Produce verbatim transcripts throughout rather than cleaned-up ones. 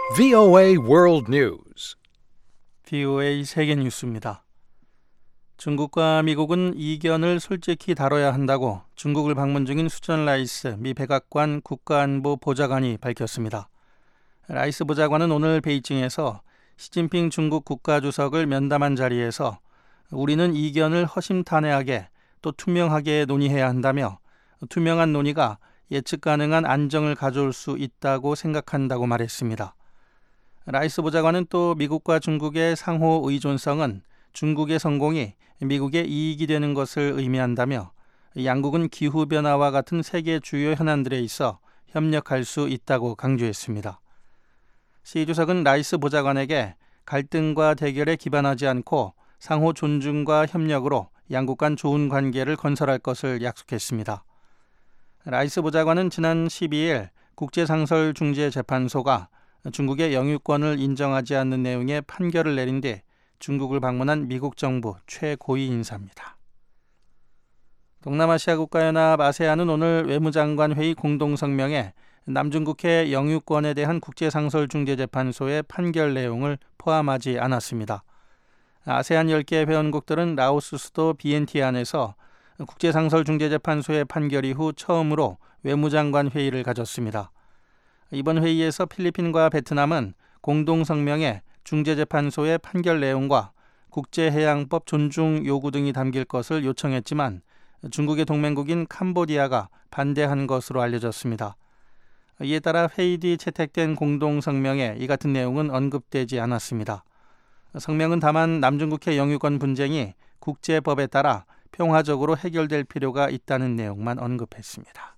브이오에이 World News. 브이오에이 세계 뉴스입니다. 중국과 미국은 이견을 솔직히 다뤄야 한다고 중국을 방문 중인 수전 라이스 미 백악관 국가안보 보좌관이 밝혔습니다. 라이스 보좌관은 오늘 베이징에서 시진핑 중국 국가주석을 면담한 자리에서 우리는 이견을 허심탄회하게 또 투명하게 논의해야 한다며 투명한 논의가 예측 가능한 안정을 가져올 수 있다고 생각한다고 말했습니다. 라이스 보좌관은 또 미국과 중국의 상호 의존성은 중국의 성공이 미국의 이익이 되는 것을 의미한다며 양국은 기후변화와 같은 세계 주요 현안들에 있어 협력할 수 있다고 강조했습니다. 시 주석은 라이스 보좌관에게 갈등과 대결에 기반하지 않고 상호 존중과 협력으로 양국 간 좋은 관계를 건설할 것을 약속했습니다. 라이스 보좌관은 지난 십이일 국제상설중재재판소가 중국의 영유권을 인정하지 않는 내용의 판결을 내린 뒤 중국을 방문한 미국 정부 최고위 인사입니다. 동남아시아 국가연합 아세안은 오늘 외무장관 회의 공동성명에 남중국해 영유권에 대한 국제상설중재재판소의 판결 내용을 포함하지 않았습니다. 아세안 열 개 회원국들은 라오스 수도 비엔티안에서 국제상설중재재판소의 판결 이후 처음으로 외무장관 회의를 가졌습니다. 이번 회의에서 필리핀과 베트남은 공동성명에 중재재판소의 판결 내용과 국제해양법 존중 요구 등이 담길 것을 요청했지만 중국의 동맹국인 캄보디아가 반대한 것으로 알려졌습니다. 이에 따라 회의 뒤 채택된 공동성명에 이 같은 내용은 언급되지 않았습니다. 성명은 다만 남중국해 영유권 분쟁이 국제법에 따라 평화적으로 해결될 필요가 있다는 내용만 언급했습니다.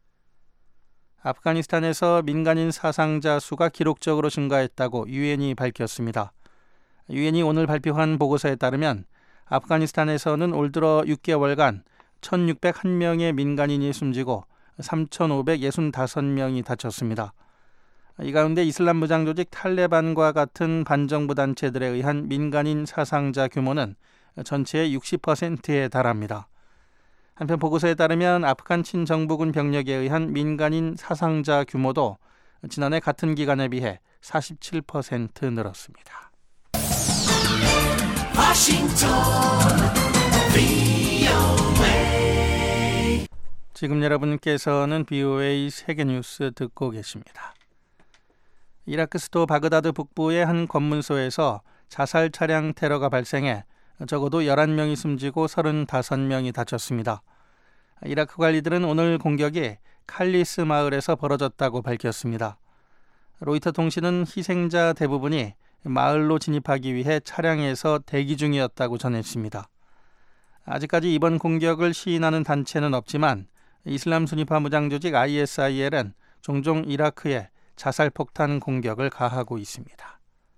아프가니스탄에서 민간인 사상자 수가 기록적으로 증가했다고 유엔이 밝혔습니다. 유엔이 오늘 발표한 보고서에 따르면 아프가니스탄에서는 올 들어 육 개월간 천육백일 명의 민간인이 숨지고 삼천오백육십오 명이 다쳤습니다. 이 가운데 이슬람 무장 조직 탈레반과 같은 반정부 단체들에 의한 민간인 사상자 규모는 전체의 육십 퍼센트에 달합니다. 한편 보고서에 따르면 아프간 친정부군 병력에 의한 민간인 사상자 규모도 지난해 같은 기간에 비해 사십칠 퍼센트 늘었습니다. 워싱턴 브이오에이. 지금 여러분께서는 브이오에이 세계뉴스 듣고 계십니다. 이라크 수도 바그다드 북부의 한 검문소에서 자살 차량 테러가 발생해 적어도 열한 명이 숨지고 서른다섯 명이 다쳤습니다. 이라크 관리들은 오늘 공격이 칼리스 마을에서 벌어졌다고 밝혔습니다. 로이터 통신은 희생자 대부분이 마을로 진입하기 위해 차량에서 대기 중이었다고 전했습니다. 아직까지 이번 공격을 시인하는 단체는 없지만 이슬람 순위파 무장 조직 아이에스아이엘은 종종 이라크에 자살폭탄 공격을 가하고 있습니다.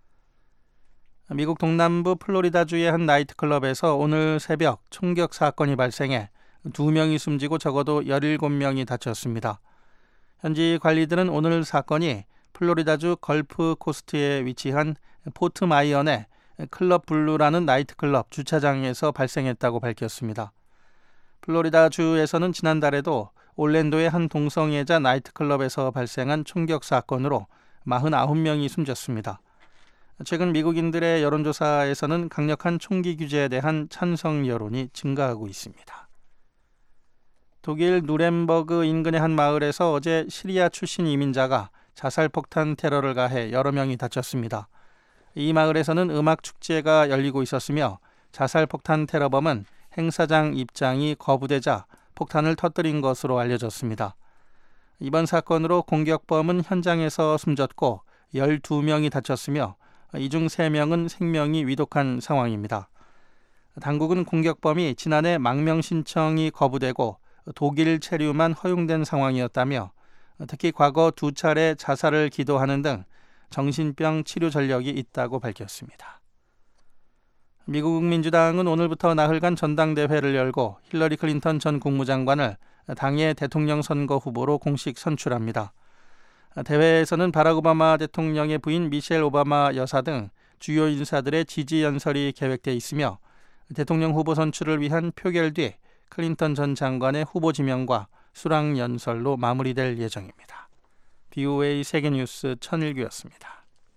미국 동남부 플로리다주의 한 나이트클럽에서 오늘 새벽 총격 사건이 발생해 두 명이 숨지고 적어도 열일곱 명이 다쳤습니다. 현지 관리들은 오늘 사건이 플로리다주 걸프 코스트에 위치한 포트 마이언의 클럽 블루라는 나이트클럽 주차장에서 발생했다고 밝혔습니다. 플로리다주에서는 지난달에도 올랜도의 한 동성애자 나이트클럽에서 발생한 총격 사건으로 사십구 명이 숨졌습니다. 최근 미국인들의 여론조사에서는 강력한 총기 규제에 대한 찬성 여론이 증가하고 있습니다. 독일 누렘버그 인근의 한 마을에서 어제 시리아 출신 이민자가 자살폭탄 테러를 가해 여러 명이 다쳤습니다. 이 마을에서는 음악 축제가 열리고 있었으며 자살폭탄 테러범은 행사장 입장이 거부되자 폭탄을 터뜨린 것으로 알려졌습니다. 이번 사건으로 공격범은 현장에서 숨졌고 열두 명이 다쳤으며 이 중 세 명은 생명이 위독한 상황입니다. 당국은 공격범이 지난해 망명 신청이 거부되고 독일 체류만 허용된 상황이었다며 특히 과거 두 차례 자살을 기도하는 등 정신병 치료 전력이 있다고 밝혔습니다. 미국 민주당은 오늘부터 나흘간 전당대회를 열고 힐러리 클린턴 전 국무장관을 당의 대통령 선거 후보로 공식 선출합니다. 대회에서는 바락 오바마 대통령의 부인 미셸 오바마 여사 등 주요 인사들의 지지 연설이 계획돼 있으며 대통령 후보 선출을 위한 표결 뒤 클린턴 전 장관의 후보 지명과 수락 연설로 마무리될 예정입니다. 브이오에이 세계뉴스 천일규였습니다.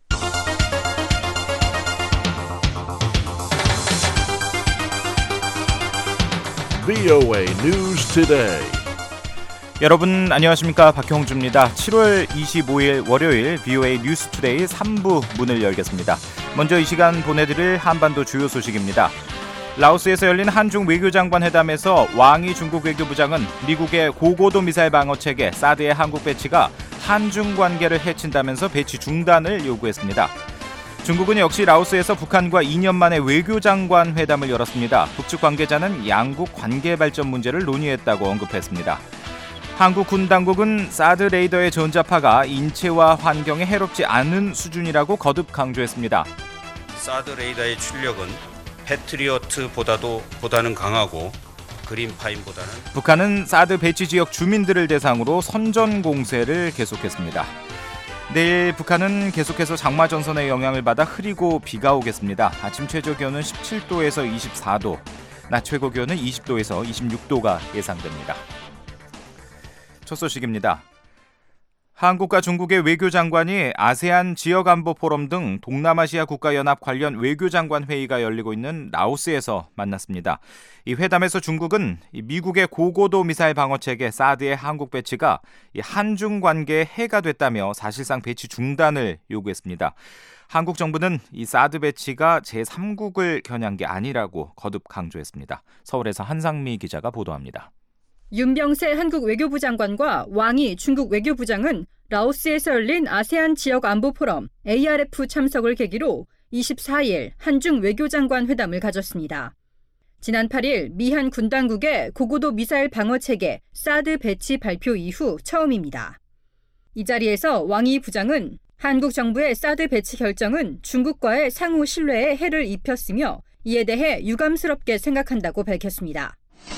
브이오에이 News Today. 여러분 안녕하십니까, 박형주입니다. 칠월 이십오일 월요일 브이오에이 뉴스 투데이 삼 부 문을 열겠습니다. 먼저 이 시간 보내드릴 한반도 주요 소식입니다. 라오스에서 열린 한중 외교장관 회담에서 왕이 중국 외교부장은 미국의 고고도 미사일 방어 체계 사드의 한국 배치가 한중 관계를 해친다면서 배치 중단을 요구했습니다. 중국은 역시 라오스에서 북한과 이 년 만에 외교장관 회담을 열었습니다. 북측 관계자는 양국 관계 발전 문제를 논의했다고 언급했습니다. 한국 군 당국은 사드 레이더의 전자파가 인체와 환경에 해롭지 않은 수준이라고 거듭 강조했습니다. 사드 레이더의 출력은 패트리어트보다도 보다는 강하고 그린파인보다는. 북한은 사드 배치 지역 주민들을 대상으로 선전 공세를 계속했습니다. 내일 북한은 계속해서 장마 전선의 영향을 받아 흐리고 비가 오겠습니다. 아침 최저 기온은 십칠 도에서 이십사 도, 낮 최고 기온은 이십 도에서 이십육 도가 예상됩니다. 첫 소식입니다. 한국과 중국의 외교장관이 아세안 지역안보 포럼 등 동남아시아 국가연합 관련 외교장관 회의가 열리고 있는 라오스에서 만났습니다. 이 회담에서 중국은 미국의 고고도 미사일 방어체계 사드의 한국 배치가 한중 관계에 해가 됐다며 사실상 배치 중단을 요구했습니다. 한국 정부는 이 사드 배치가 제삼국을 겨냥한 게 아니라고 거듭 강조했습니다. 서울에서 한상미 기자가 보도합니다. 윤병세 한국 외교부 장관과 왕이 중국 외교부장은 라오스에서 열린 아세안 지역 안보 포럼 에이알에프 참석을 계기로 이십사일 한중 외교장관 회담을 가졌습니다. 지난 팔일 미한 군 당국의 고고도 미사일 방어 체계 사드 배치 발표 이후 처음입니다. 이 자리에서 왕이 부장은 한국 정부의 사드 배치 결정은 중국과의 상호 신뢰에 해를 입혔으며 이에 대해 유감스럽게 생각한다고 밝혔습니다.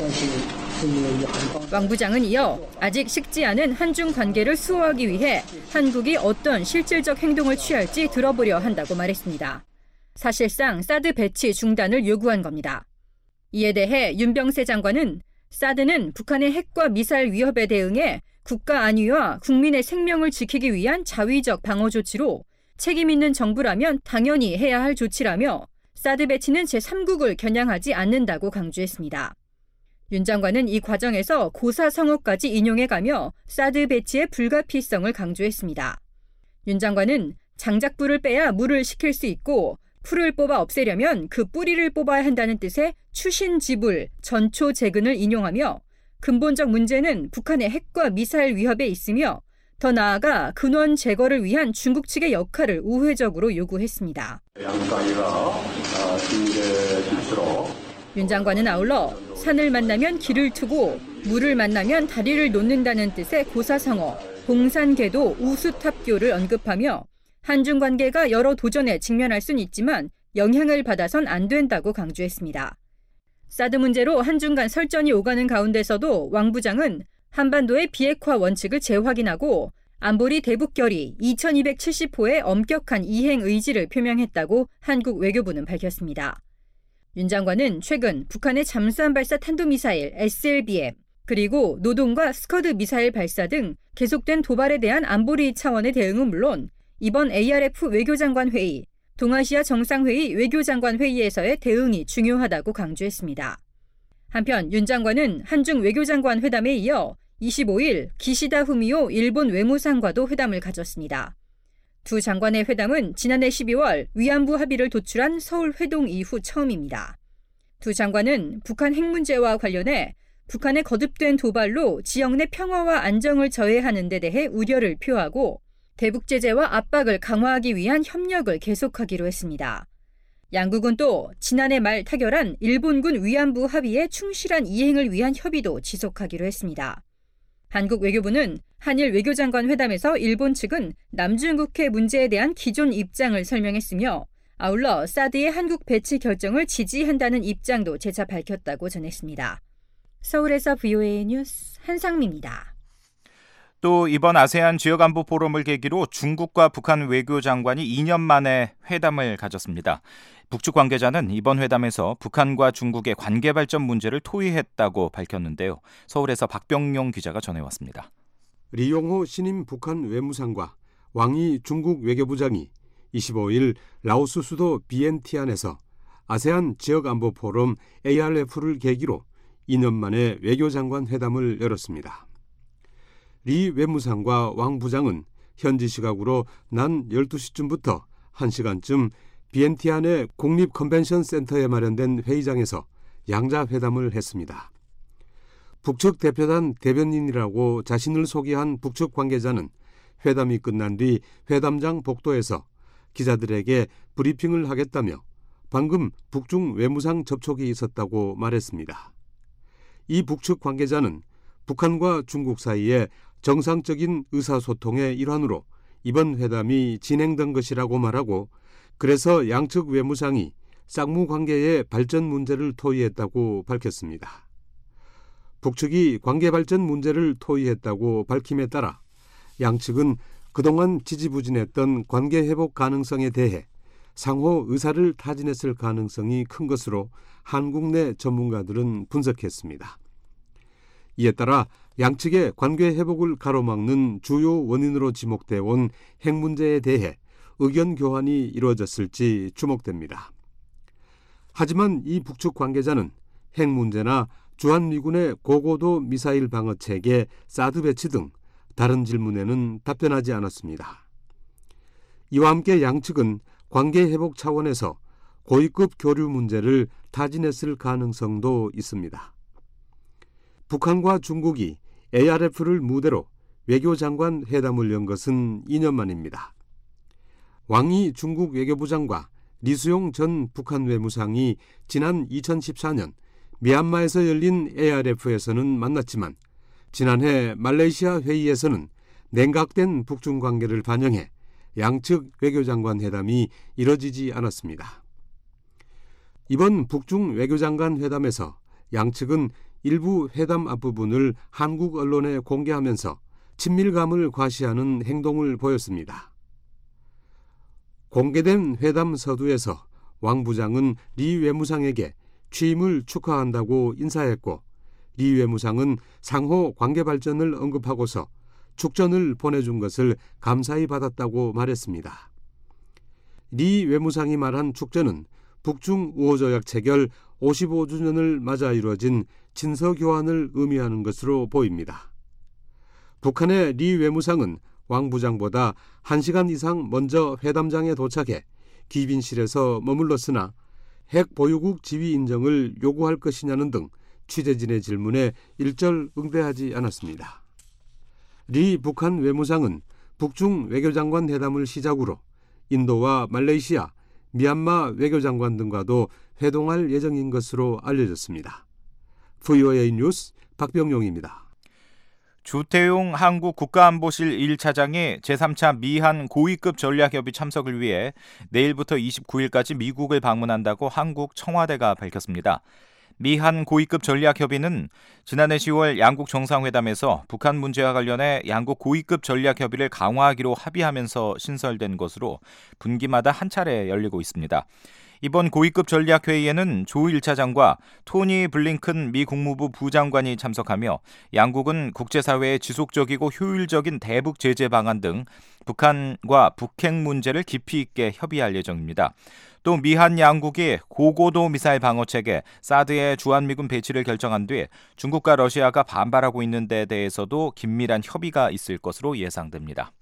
왕 부장은 이어 아직 식지 않은 한중 관계를 수호하기 위해 한국이 어떤 실질적 행동을 취할지 들어보려 한다고 말했습니다. 사실상 사드 배치 중단을 요구한 겁니다. 이에 대해 윤병세 장관은 사드는 북한의 핵과 미사일 위협에 대응해 국가 안위와 국민의 생명을 지키기 위한 자위적 방어 조치로 책임 있는 정부라면 당연히 해야 할 조치라며 사드 배치는 제삼국을 겨냥하지 않는다고 강조했습니다. 윤 장관은 이 과정에서 고사성어까지 인용해가며 사드 배치의 불가피성을 강조했습니다. 윤 장관은 장작불을 빼야 물을 식힐 수 있고 풀을 뽑아 없애려면 그 뿌리를 뽑아야 한다는 뜻의 추신지불, 전초재근을 인용하며 근본적 문제는 북한의 핵과 미사일 위협에 있으며 더 나아가 근원 제거를 위한 중국 측의 역할을 우회적으로 요구했습니다. 윤 장관은 아울러 산을 만나면 길을 트고 물을 만나면 다리를 놓는다는 뜻의 고사성어, 봉산궤도 우수탑교를 언급하며 한중 관계가 여러 도전에 직면할 순 있지만 영향을 받아선 안 된다고 강조했습니다. 사드 문제로 한중 간 설전이 오가는 가운데서도 왕 부장은 한반도의 비핵화 원칙을 재확인하고 안보리 대북결의 이천이백칠십 호의 엄격한 이행 의지를 표명했다고 한국 외교부는 밝혔습니다. 윤 장관은 최근 북한의 잠수함 발사 탄도미사일 에스엘비엠 그리고 노동과 스커드 미사일 발사 등 계속된 도발에 대한 안보리 차원의 대응은 물론 이번 에이알에프 외교장관 회의, 동아시아 정상회의 외교장관 회의에서의 대응이 중요하다고 강조했습니다. 한편 윤 장관은 한중 외교장관 회담에 이어 이십오일 기시다 후미오 일본 외무상과도 회담을 가졌습니다. 두 장관의 회담은 지난해 십이월 위안부 합의를 도출한 서울 회동 이후 처음입니다. 두 장관은 북한 핵 문제와 관련해 북한의 거듭된 도발로 지역 내 평화와 안정을 저해하는 데 대해 우려를 표하고 대북 제재와 압박을 강화하기 위한 협력을 계속하기로 했습니다. 양국은 또 지난해 말 타결한 일본군 위안부 합의의 충실한 이행을 위한 협의도 지속하기로 했습니다. 한국 외교부는 한일 외교장관 회담에서 일본 측은 남중국해 문제에 대한 기존 입장을 설명했으며 아울러 사드의 한국 배치 결정을 지지한다는 입장도 재차 밝혔다고 전했습니다. 서울에서 브이오에이 뉴스 한상미입니다. 또 이번 아세안 지역안보 포럼을 계기로 중국과 북한 외교장관이 이 년 만에 회담을 가졌습니다. 북측 관계자는 이번 회담에서 북한과 중국의 관계 발전 문제를 토의했다고 밝혔는데요. 서울에서 박병용 기자가 전해왔습니다. 리용호 신임 북한 외무상과 왕이 중국 외교부장이 이십오일 라오스 수도 비엔티안에서 아세안 지역안보 포럼 에이알에프를 계기로 이 년 만에 외교장관 회담을 열었습니다. 리 외무상과 왕 부장은 현지 시각으로 난 열두 시쯤부터 한 시간쯤 비엔티안의 국립 컨벤션 센터에 마련된 회의장에서 양자 회담을 했습니다. 북측 대표단 대변인이라고 자신을 소개한 북측 관계자는 회담이 끝난 뒤 회담장 복도에서 기자들에게 브리핑을 하겠다며 방금 북중 외무상 접촉이 있었다고 말했습니다. 이 북측 관계자는 북한과 중국 사이에 정상적인 의사소통의 일환으로 이번 회담이 진행된 것이라고 말하고 그래서 양측 외무상이 쌍무 관계의 발전 문제를 토의했다고 밝혔습니다. 북측이 관계 발전 문제를 토의했다고 밝힘에 따라 양측은 그동안 지지부진했던 관계 회복 가능성에 대해 상호 의사를 타진했을 가능성이 큰 것으로 한국 내 전문가들은 분석했습니다. 이에 따라 양측의 관계 회복을 가로막는 주요 원인으로 지목되어 온 핵 문제에 대해 의견 교환이 이루어졌을지 주목됩니다. 하지만 이 북측 관계자는 핵 문제나 주한미군의 고고도 미사일 방어 체계 사드 배치 등 다른 질문에는 답변하지 않았습니다. 이와 함께 양측은 관계 회복 차원에서 고위급 교류 문제를 타진했을 가능성도 있습니다. 북한과 중국이 에이알에프를 무대로 외교장관 회담을 연 것은 이 년 만입니다. 왕이 중국 외교부장과 리수용 전 북한 외무상이 지난 이천십사 년 미얀마에서 열린 에이알에프에서는 만났지만 지난해 말레이시아 회의에서는 냉각된 북중 관계를 반영해 양측 외교장관 회담이 이뤄지지 않았습니다. 이번 북중 외교장관 회담에서 양측은 일부 회담 앞부분을 한국 언론에 공개하면서 친밀감을 과시하는 행동을 보였습니다. 공개된 회담 서두에서 왕 부장은 리 외무상에게 취임을 축하한다고 인사했고 리 외무상은 상호 관계 발전을 언급하고서 축전을 보내준 것을 감사히 받았다고 말했습니다. 리 외무상이 말한 축전은 북중 우호조약 체결 오십오 주년을 맞아 이루어진 친서교환을 의미하는 것으로 보입니다. 북한의 리 외무상은 왕 부장보다 한 시간 이상 먼저 회담장에 도착해 귀빈실에서 머물렀으나 핵 보유국 지위 인정을 요구할 것이냐는 등 취재진의 질문에 일절 응대하지 않았습니다. 리 북한 외무상은 북중 외교장관 회담을 시작으로 인도와 말레이시아, 미얀마 외교장관 등과도 회동할 예정인 것으로 알려졌습니다. 브이오에이 뉴스 박병용입니다. 주태용 한국 국가안보실 일 차장이 제삼 차 미한 고위급 전략협의 참석을 위해 내일부터 이십구 일까지 미국을 방문한다고 한국 청와대가 밝혔습니다. 미한 고위급 전략협의는 지난해 시월 양국 정상회담에서 북한 문제와 관련해 양국 고위급 전략협의를 강화하기로 합의하면서 신설된 것으로 분기마다 한 차례 열리고 있습니다. 이번 고위급 전략회의에는 조 일 차장과 토니 블링컨 미 국무부 부장관이 참석하며 양국은 국제사회의 지속적이고 효율적인 대북 제재 방안 등 북한과 북핵 문제를 깊이 있게 협의할 예정입니다. 또 미한 양국이 고고도 미사일 방어체계 사드의 주한미군 배치를 결정한 뒤 중국과 러시아가 반발하고 있는 데 대해서도 긴밀한 협의가 있을 것으로 예상됩니다.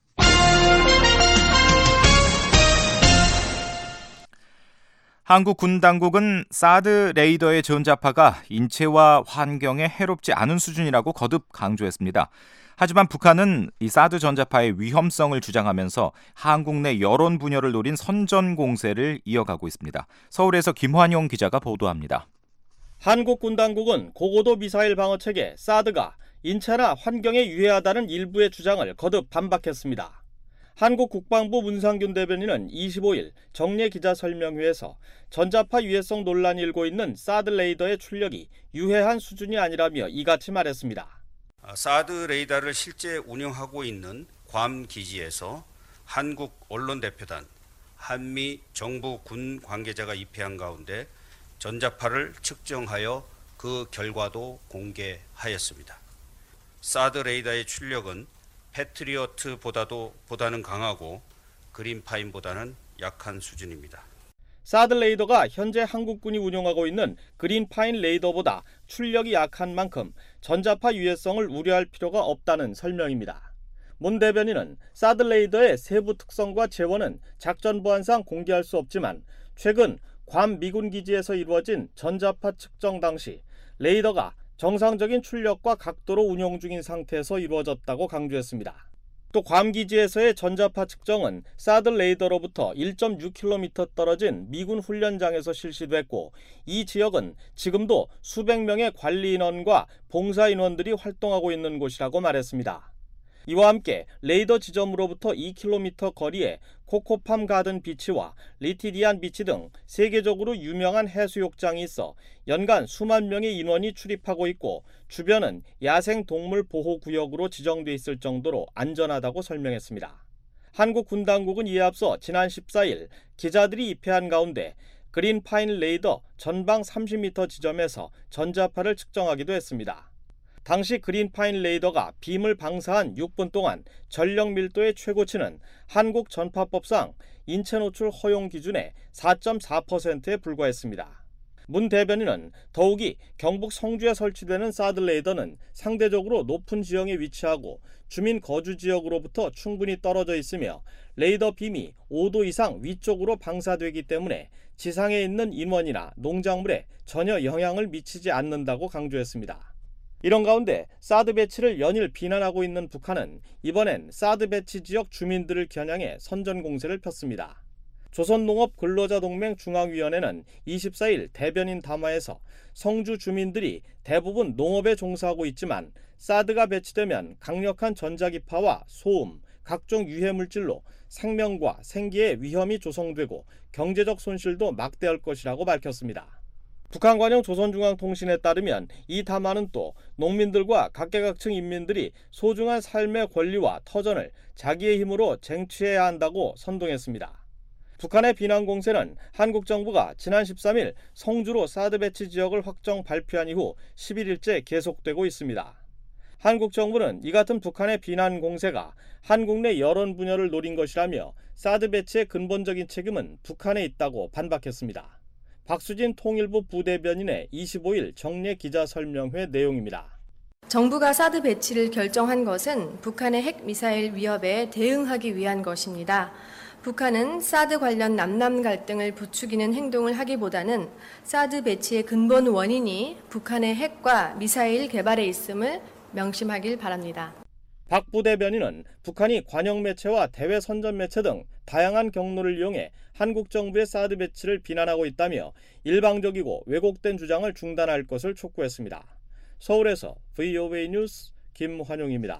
한국 군 당국은 사드 레이더의 전자파가 인체와 환경에 해롭지 않은 수준이라고 거듭 강조했습니다. 하지만 북한은 이 사드 전자파의 위험성을 주장하면서 한국 내 여론 분열을 노린 선전 공세를 이어가고 있습니다. 서울에서 김환용 기자가 보도합니다. 한국 군 당국은 고고도 미사일 방어체계 사드가 인체나 환경에 유해하다는 일부의 주장을 거듭 반박했습니다. 한국 국방부 문상균 대변인은 이십오 일 정례 기자설명회에서 전자파 유해성 논란이 일고 있는 사드 레이더의 출력이 유해한 수준이 아니라며 이같이 말했습니다. 사드 레이더를 실제 운영하고 있는 괌 기지에서 한국 언론 대표단, 한미 정부 군 관계자가 입회한 가운데 전자파를 측정하여 그 결과도 공개하였습니다. 사드 레이더의 출력은 패트리어트보다도 보다는 강하고 그린파임보다는 약한 수준입니다. 사드 레이더가 현재 한국군이 운용하고 있는 그린파인 레이더보다 출력이 약한 만큼 전자파 유해성을 우려할 필요가 없다는 설명입니다. 문 대변인은 사드 레이더의 세부 특성과 재원은 작전 보안상 공개할 수 없지만 최근 괌 미군 기지에서 이루어진 전자파 측정 당시 레이더가 정상적인 출력과 각도로 운용 중인 상태에서 이루어졌다고 강조했습니다. 또 괌 기지에서의 전자파 측정은 사드 레이더로부터 일 점 육 킬로미터 떨어진 미군 훈련장에서 실시됐고 이 지역은 지금도 수백 명의 관리 인원과 봉사 인원들이 활동하고 있는 곳이라고 말했습니다. 이와 함께 레이더 지점으로부터 이 킬로미터 거리에 코코팜 가든 비치와 리티디안 비치 등 세계적으로 유명한 해수욕장이 있어 연간 수만 명의 인원이 출입하고 있고 주변은 야생동물 보호구역으로 지정돼 있을 정도로 안전하다고 설명했습니다. 한국 군 당국은 이에 앞서 지난 십사일 기자들이 입회한 가운데 그린파인 레이더 전방 삼십 미터 지점에서 전자파를 측정하기도 했습니다. 당시 그린파인 레이더가 빔을 방사한 육 분 동안 전력 밀도의 최고치는 한국 전파법상 인체 노출 허용 기준의 사 점 사 퍼센트에 불과했습니다. 문 대변인은 더욱이 경북 성주에 설치되는 사드 레이더는 상대적으로 높은 지형에 위치하고 주민 거주 지역으로부터 충분히 떨어져 있으며 레이더 빔이 오 도 이상 위쪽으로 방사되기 때문에 지상에 있는 인원이나 농작물에 전혀 영향을 미치지 않는다고 강조했습니다. 이런 가운데 사드 배치를 연일 비난하고 있는 북한은 이번엔 사드 배치 지역 주민들을 겨냥해 선전 공세를 폈습니다. 조선농업근로자동맹 중앙위원회는 이십사일 대변인 담화에서 성주 주민들이 대부분 농업에 종사하고 있지만 사드가 배치되면 강력한 전자기파와 소음, 각종 유해물질로 생명과 생계에 위험이 조성되고 경제적 손실도 막대할 것이라고 밝혔습니다. 북한 관영 조선중앙통신에 따르면 이 담화는 또 농민들과 각계각층 인민들이 소중한 삶의 권리와 터전을 자기의 힘으로 쟁취해야 한다고 선동했습니다. 북한의 비난 공세는 한국 정부가 지난 십삼일 성주로 사드 배치 지역을 확정 발표한 이후 십일일째 계속되고 있습니다. 한국 정부는 이 같은 북한의 비난 공세가 한국 내 여론 분열을 노린 것이라며 사드 배치의 근본적인 책임은 북한에 있다고 반박했습니다. 박수진 통일부 부대변인의 이십오일 정례 기자 설명회 내용입니다. 정부가 사드 배치를 결정한 것은 북한의 핵미사일 위협에 대응하기 위한 것입니다. 북한은 사드 관련 남남 갈등을 부추기는 행동을 하기보다는 사드 배치의 근본 원인이 북한의 핵과 미사일 개발에 있음을 명심하길 바랍니다. 박 부대변인은 북한이 관영 매체와 대외 선전 매체 등 다양한 경로를 이용해 한국 정부의 사드 배치를 비난하고 있다며 일방적이고 왜곡된 주장을 중단할 것을 촉구했습니다. 서울에서 브이오에이 뉴스 김환용입니다.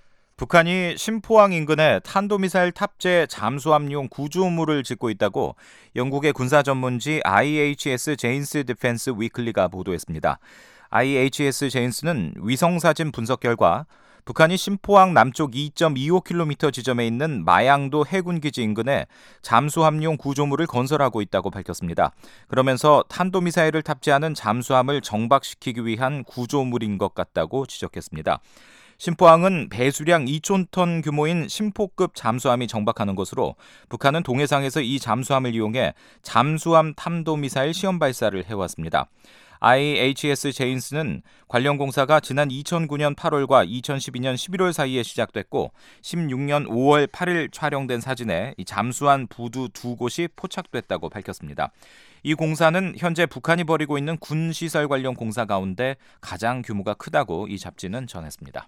북한이 신포항 인근에 탄도미사일 탑재 잠수함용 구조물을 짓고 있다고 영국의 군사 전문지 아이에이치에스 제인스 디펜스 위클리가 보도했습니다. 아이에이치에스 제인스는 위성사진 분석 결과 북한이 신포항 남쪽 이 점 이오 킬로미터 지점에 있는 마양도 해군기지 인근에 잠수함용 구조물을 건설하고 있다고 밝혔습니다. 그러면서 탄도미사일을 탑재하는 잠수함을 정박시키기 위한 구조물인 것 같다고 지적했습니다. 신포항은 배수량 이천 톤 규모인 신포급 잠수함이 정박하는 곳으로 북한은 동해상에서 이 잠수함을 이용해 잠수함 탄도미사일 시험 발사를 해왔습니다. 아이에이치에스 제인스는 관련 공사가 지난 이천구년 팔월과 이천십이년 십일월 사이에 시작됐고 십육년 오월 팔일 촬영된 사진에 이 잠수함 부두 두 곳이 포착됐다고 밝혔습니다. 이 공사는 현재 북한이 벌이고 있는 군시설 관련 공사 가운데 가장 규모가 크다고 이 잡지는 전했습니다.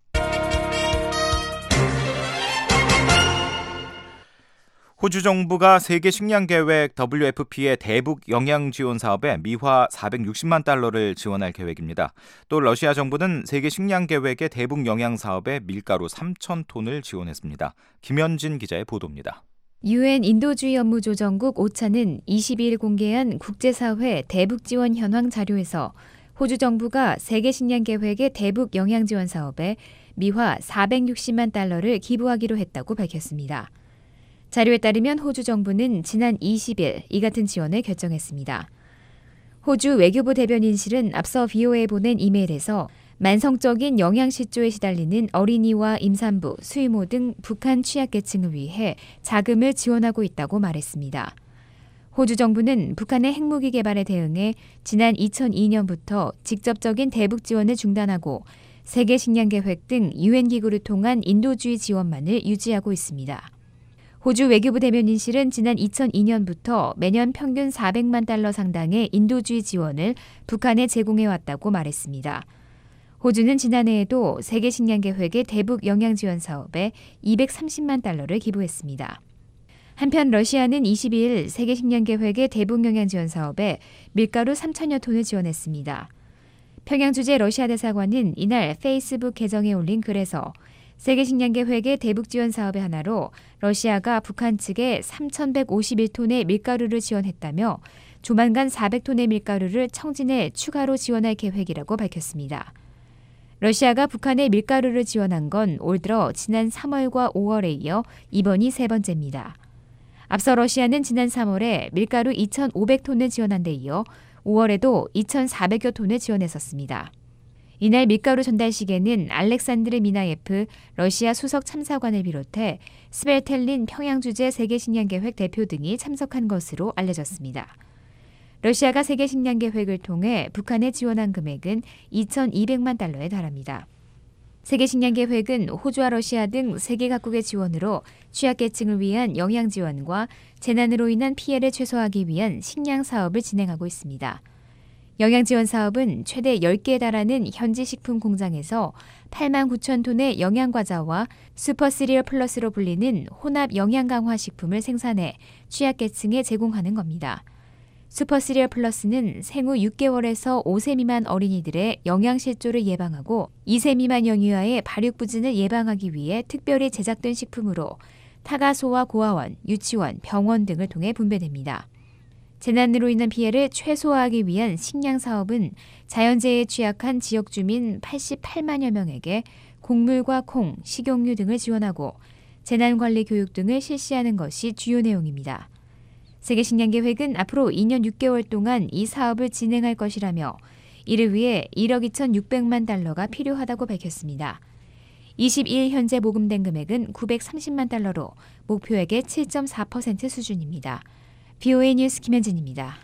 호주 정부가 세계 식량 계획 더블유에프피의 대북 영양 지원 사업에 미화 사백육십만 달러를 지원할 계획입니다. 또 러시아 정부는 세계 식량 계획의 대북 영양 사업에 밀가루 삼천 톤을 지원했습니다. 김현진 기자의 보도입니다. 유엔 인도주의 업무조정국 오차는 이십이일 공개한 국제사회 대북 지원 현황 자료에서 호주 정부가 세계 식량 계획의 대북 영양 지원 사업에 미화 사백육십만 달러를 기부하기로 했다고 밝혔습니다. 자료에 따르면 호주 정부는 지난 이십일 이 같은 지원을 결정했습니다. 호주 외교부 대변인실은 앞서 브이오에이에 보낸 이메일에서 만성적인 영양실조에 시달리는 어린이와 임산부, 수의모 등 북한 취약계층을 위해 자금을 지원하고 있다고 말했습니다. 호주 정부는 북한의 핵무기 개발에 대응해 지난 이천이 년부터 직접적인 대북 지원을 중단하고 세계 식량 계획 등 유엔 기구를 통한 인도주의 지원만을 유지하고 있습니다. 호주 외교부 대변인실은 지난 이천이 년부터 매년 평균 사백만 달러 상당의 인도주의 지원을 북한에 제공해왔다고 말했습니다. 호주는 지난해에도 세계 식량 계획의 대북 영양 지원 사업에 이백삼십만 달러를 기부했습니다. 한편 러시아는 이십이 일 세계 식량 계획의 대북 영양 지원 사업에 밀가루 삼천여 톤을 지원했습니다. 평양 주재 러시아 대사관은 이날 페이스북 계정에 올린 글에서 세계 식량 계획의 대북 지원 사업의 하나로 러시아가 북한 측에 삼천백오십일 톤의 밀가루를 지원했다며 조만간 사백 톤의 밀가루를 청진해 추가로 지원할 계획이라고 밝혔습니다. 러시아가 북한에 밀가루를 지원한 건 올 들어 지난 삼월과 오월에 이어 이번이 세 번째입니다. 앞서 러시아는 지난 삼월에 밀가루 이천오백 톤을 지원한 데 이어 오월에도 이천사백여 톤을 지원했었습니다. 이날 밀가루 전달식에는 알렉산드르 미나예프 러시아 수석 참사관을 비롯해 스벨텔린 평양 주재 세계식량계획 대표 등이 참석한 것으로 알려졌습니다. 러시아가 세계식량계획을 통해 북한에 지원한 금액은 이천이백만 달러에 달합니다. 세계식량계획은 호주와 러시아 등 세계 각국의 지원으로 취약계층을 위한 영양 지원과 재난으로 인한 피해를 최소화하기 위한 식량 사업을 진행하고 있습니다. 영양 지원 사업은 최대 열 개에 달하는 현지 식품 공장에서 팔만 구천 톤의 영양과자와 슈퍼시리얼 플러스로 불리는 혼합 영양 강화 식품을 생산해 취약계층에 제공하는 겁니다. 슈퍼시리얼 플러스는 생후 육 개월에서 오 세 미만 어린이들의 영양실조를 예방하고 이 세 미만 영유아의 발육부진을 예방하기 위해 특별히 제작된 식품으로 타가소와 고아원, 유치원, 병원 등을 통해 분배됩니다. 재난으로 인한 피해를 최소화하기 위한 식량 사업은 자연재해에 취약한 지역 주민 팔십팔만여 명에게 곡물과 콩, 식용유 등을 지원하고 재난관리 교육 등을 실시하는 것이 주요 내용입니다. 세계식량계획은 앞으로 이 년 육 개월 동안 이 사업을 진행할 것이라며 이를 위해 일억 이천육백만 달러가 필요하다고 밝혔습니다. 이십이 일 현재 모금된 금액은 구백삼십만 달러로 목표액의 칠 점 사 퍼센트 수준입니다. 비오에이 뉴스 김현진입니다.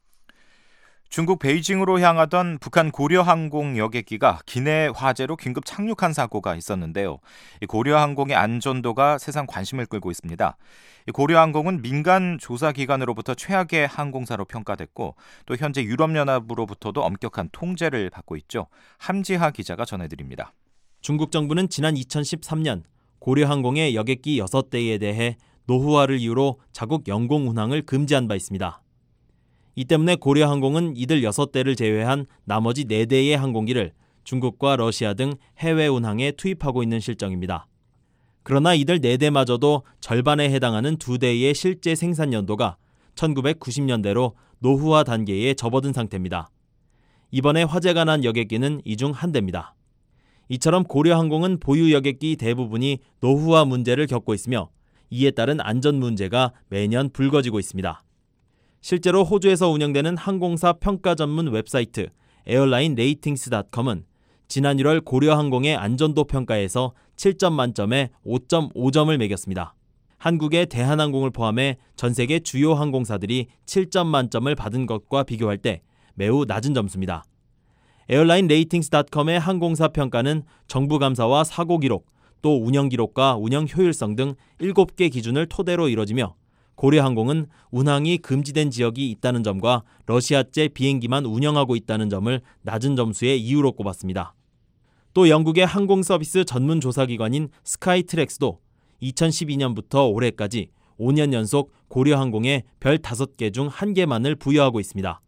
중국 베이징으로 향하던 북한 고려항공 여객기가 기내 화재로 긴급 착륙한 사고가 있었는데요. 고려항공의 안전도가 세상 관심을 끌고 있습니다. 고려항공은 민간 조사기관으로부터 최악의 항공사로 평가됐고 또 현재 유럽연합으로부터도 엄격한 통제를 받고 있죠. 함지하 기자가 전해드립니다. 중국 정부는 지난 이천십삼 년 고려항공의 여객기 여섯 대에 대해 노후화를 이유로 자국 영공 운항을 금지한 바 있습니다. 이 때문에 고려항공은 이들 여섯 대를 제외한 나머지 네 대의 항공기를 중국과 러시아 등 해외 운항에 투입하고 있는 실정입니다. 그러나 이들 네 대마저도 절반에 해당하는 두 대의 실제 생산 연도가 천구백구십 년대로 노후화 단계에 접어든 상태입니다. 이번에 화재가 난 여객기는 이 중 한 대입니다. 이처럼 고려항공은 보유 여객기 대부분이 노후화 문제를 겪고 있으며 이에 따른 안전 문제가 매년 불거지고 있습니다. 실제로 호주에서 운영되는 항공사 평가 전문 웹사이트 에어라인 레이팅스 닷컴은 지난 일월 고려항공의 안전도 평가에서 칠 점 만점에 오 점 오 점을 매겼습니다. 한국의 대한항공을 포함해 전 세계 주요 항공사들이 칠 점 만점을 받은 것과 비교할 때 매우 낮은 점수입니다. 에어라인 레이팅스 닷컴의 항공사 평가는 정부 감사와 사고 기록, 또 운영 기록과 운영 효율성 등 일곱 개 기준을 토대로 이뤄지며 고려항공은 운항이 금지된 지역이 있다는 점과 러시아제 비행기만 운영하고 있다는 점을 낮은 점수의 이유로 꼽았습니다. 또 영국의 항공서비스 전문 조사기관인 스카이트랙스도 이천십이 년부터 올해까지 오 년 연속 고려항공에 별 다섯 개 중 한 개만을 부여하고 있습니다.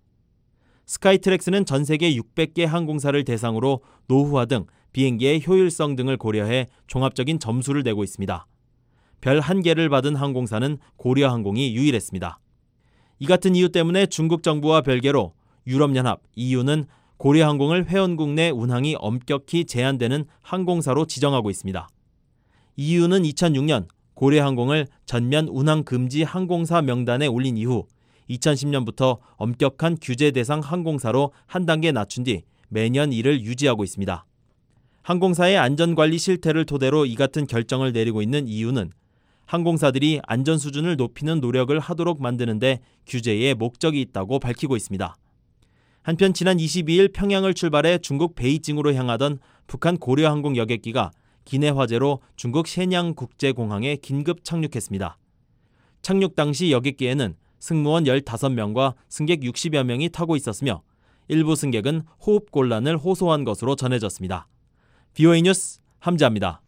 스카이트랙스는 전 세계 육백 개 항공사를 대상으로 노후화 등 비행기의 효율성 등을 고려해 종합적인 점수를 내고 있습니다. 별 한 개를 받은 항공사는 고려항공이 유일했습니다. 이 같은 이유 때문에 중국 정부와 별개로 유럽연합, 이유는 고려항공을 회원국 내 운항이 엄격히 제한되는 항공사로 지정하고 있습니다. 이유는 이천육 년 고려항공을 전면 운항 금지 항공사 명단에 올린 이후 이천십 년부터 엄격한 규제 대상 항공사로 한 단계 낮춘 뒤 매년 이를 유지하고 있습니다. 항공사의 안전관리 실태를 토대로 이 같은 결정을 내리고 있는 이유는 항공사들이 안전 수준을 높이는 노력을 하도록 만드는 데 규제의 목적이 있다고 밝히고 있습니다. 한편 지난 이십이일 평양을 출발해 중국 베이징으로 향하던 북한 고려항공 여객기가 기내 화재로 중국 shenyang 국제공항에 긴급 착륙했습니다. 착륙 당시 여객기에는 승무원 열다섯 명과 승객 육십여 명이 타고 있었으며 일부 승객은 호흡곤란을 호소한 것으로 전해졌습니다. 비오에이 뉴스 함지아입니다.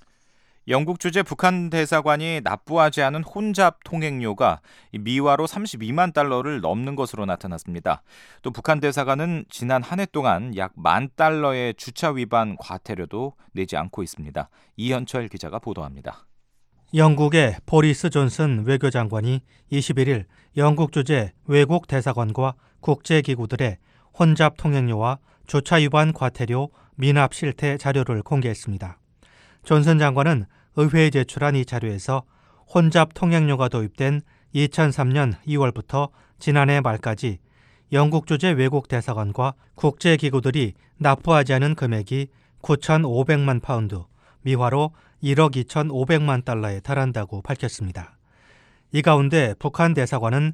영국 주재 북한 대사관이 납부하지 않은 혼잡 통행료가 미화로 삼십이만 달러를 넘는 것으로 나타났습니다. 또 북한 대사관은 지난 한 해 동안 약 만 달러의 주차 위반 과태료도 내지 않고 있습니다. 이현철 기자가 보도합니다. 영국의 보리스 존슨 외교장관이 이십일일 영국 주재 외국 대사관과 국제기구들의 혼잡 통행료와 주차 위반 과태료 미납 실태 자료를 공개했습니다. 존슨 장관은 의회에 제출한 이 자료에서 혼잡 통행료가 도입된 이천삼년 이월부터 지난해 말까지 영국 주재 외국 대사관과 국제기구들이 납부하지 않은 금액이 구천오백만 파운드, 미화로 일억 이천오백만 달러에 달한다고 밝혔습니다. 이 가운데 북한 대사관은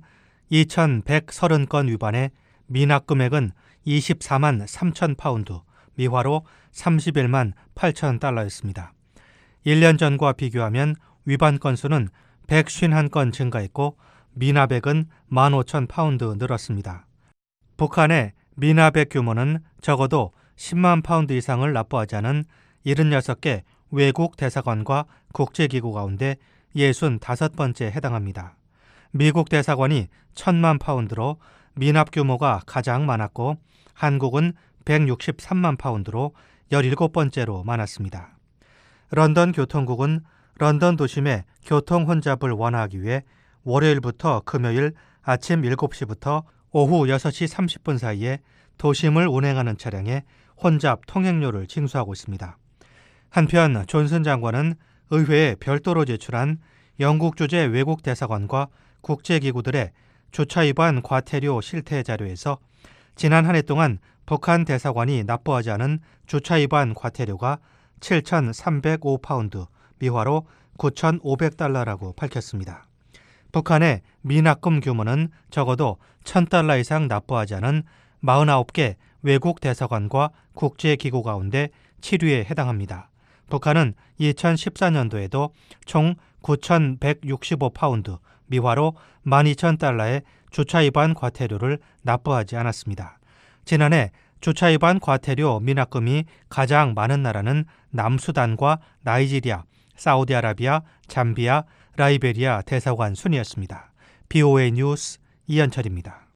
이천백삼십 건 위반해 미납 금액은 이십사만 삼천 파운드, 미화로 삼십일만 팔천 달러였습니다. 일 년 전과 비교하면 위반 건수는 백오십일 건 증가했고 미납액은 만 오천 파운드 늘었습니다. 북한의 미납액 규모는 적어도 십만 파운드 이상을 납부하지 않은 칠십육 개 외국 대사관과 국제기구 가운데 육십오 번째에 해당합니다. 미국 대사관이 천만 파운드로 미납 규모가 가장 많았고 한국은 백육십삼만 파운드로 열일곱 번째로 많았습니다. 런던 교통국은 런던 도심의 교통 혼잡을 완화하기 위해 월요일부터 금요일 아침 일곱 시부터 오후 여섯 시 삼십 분 사이에 도심을 운행하는 차량에 혼잡 통행료를 징수하고 있습니다. 한편 존슨 장관은 의회에 별도로 제출한 영국 주재 외국 대사관과 국제기구들의 주차 위반 과태료 실태 자료에서 지난 한 해 동안 북한 대사관이 납부하지 않은 주차 위반 과태료가 칠천삼백오 파운드, 미화로 구천오백 달러라고 밝혔습니다. 북한의 미납금 규모는 적어도 천 달러 이상 납부하지 않은 사십구 개 외국 대사관과 국제기구 가운데 칠 위에 해당합니다. 북한은 이천십사년도에도 총 구천백육십오 파운드, 미화로 만 이천 달러의 주차 위반 과태료를 납부하지 않았습니다. 지난해 주차 위반 과태료 미납금이 가장 많은 나라는 남수단과 나이지리아, 사우디아라비아, 잠비아, 라이베리아 대사관 순이었습니다. 비오에이 뉴스 이현철입니다.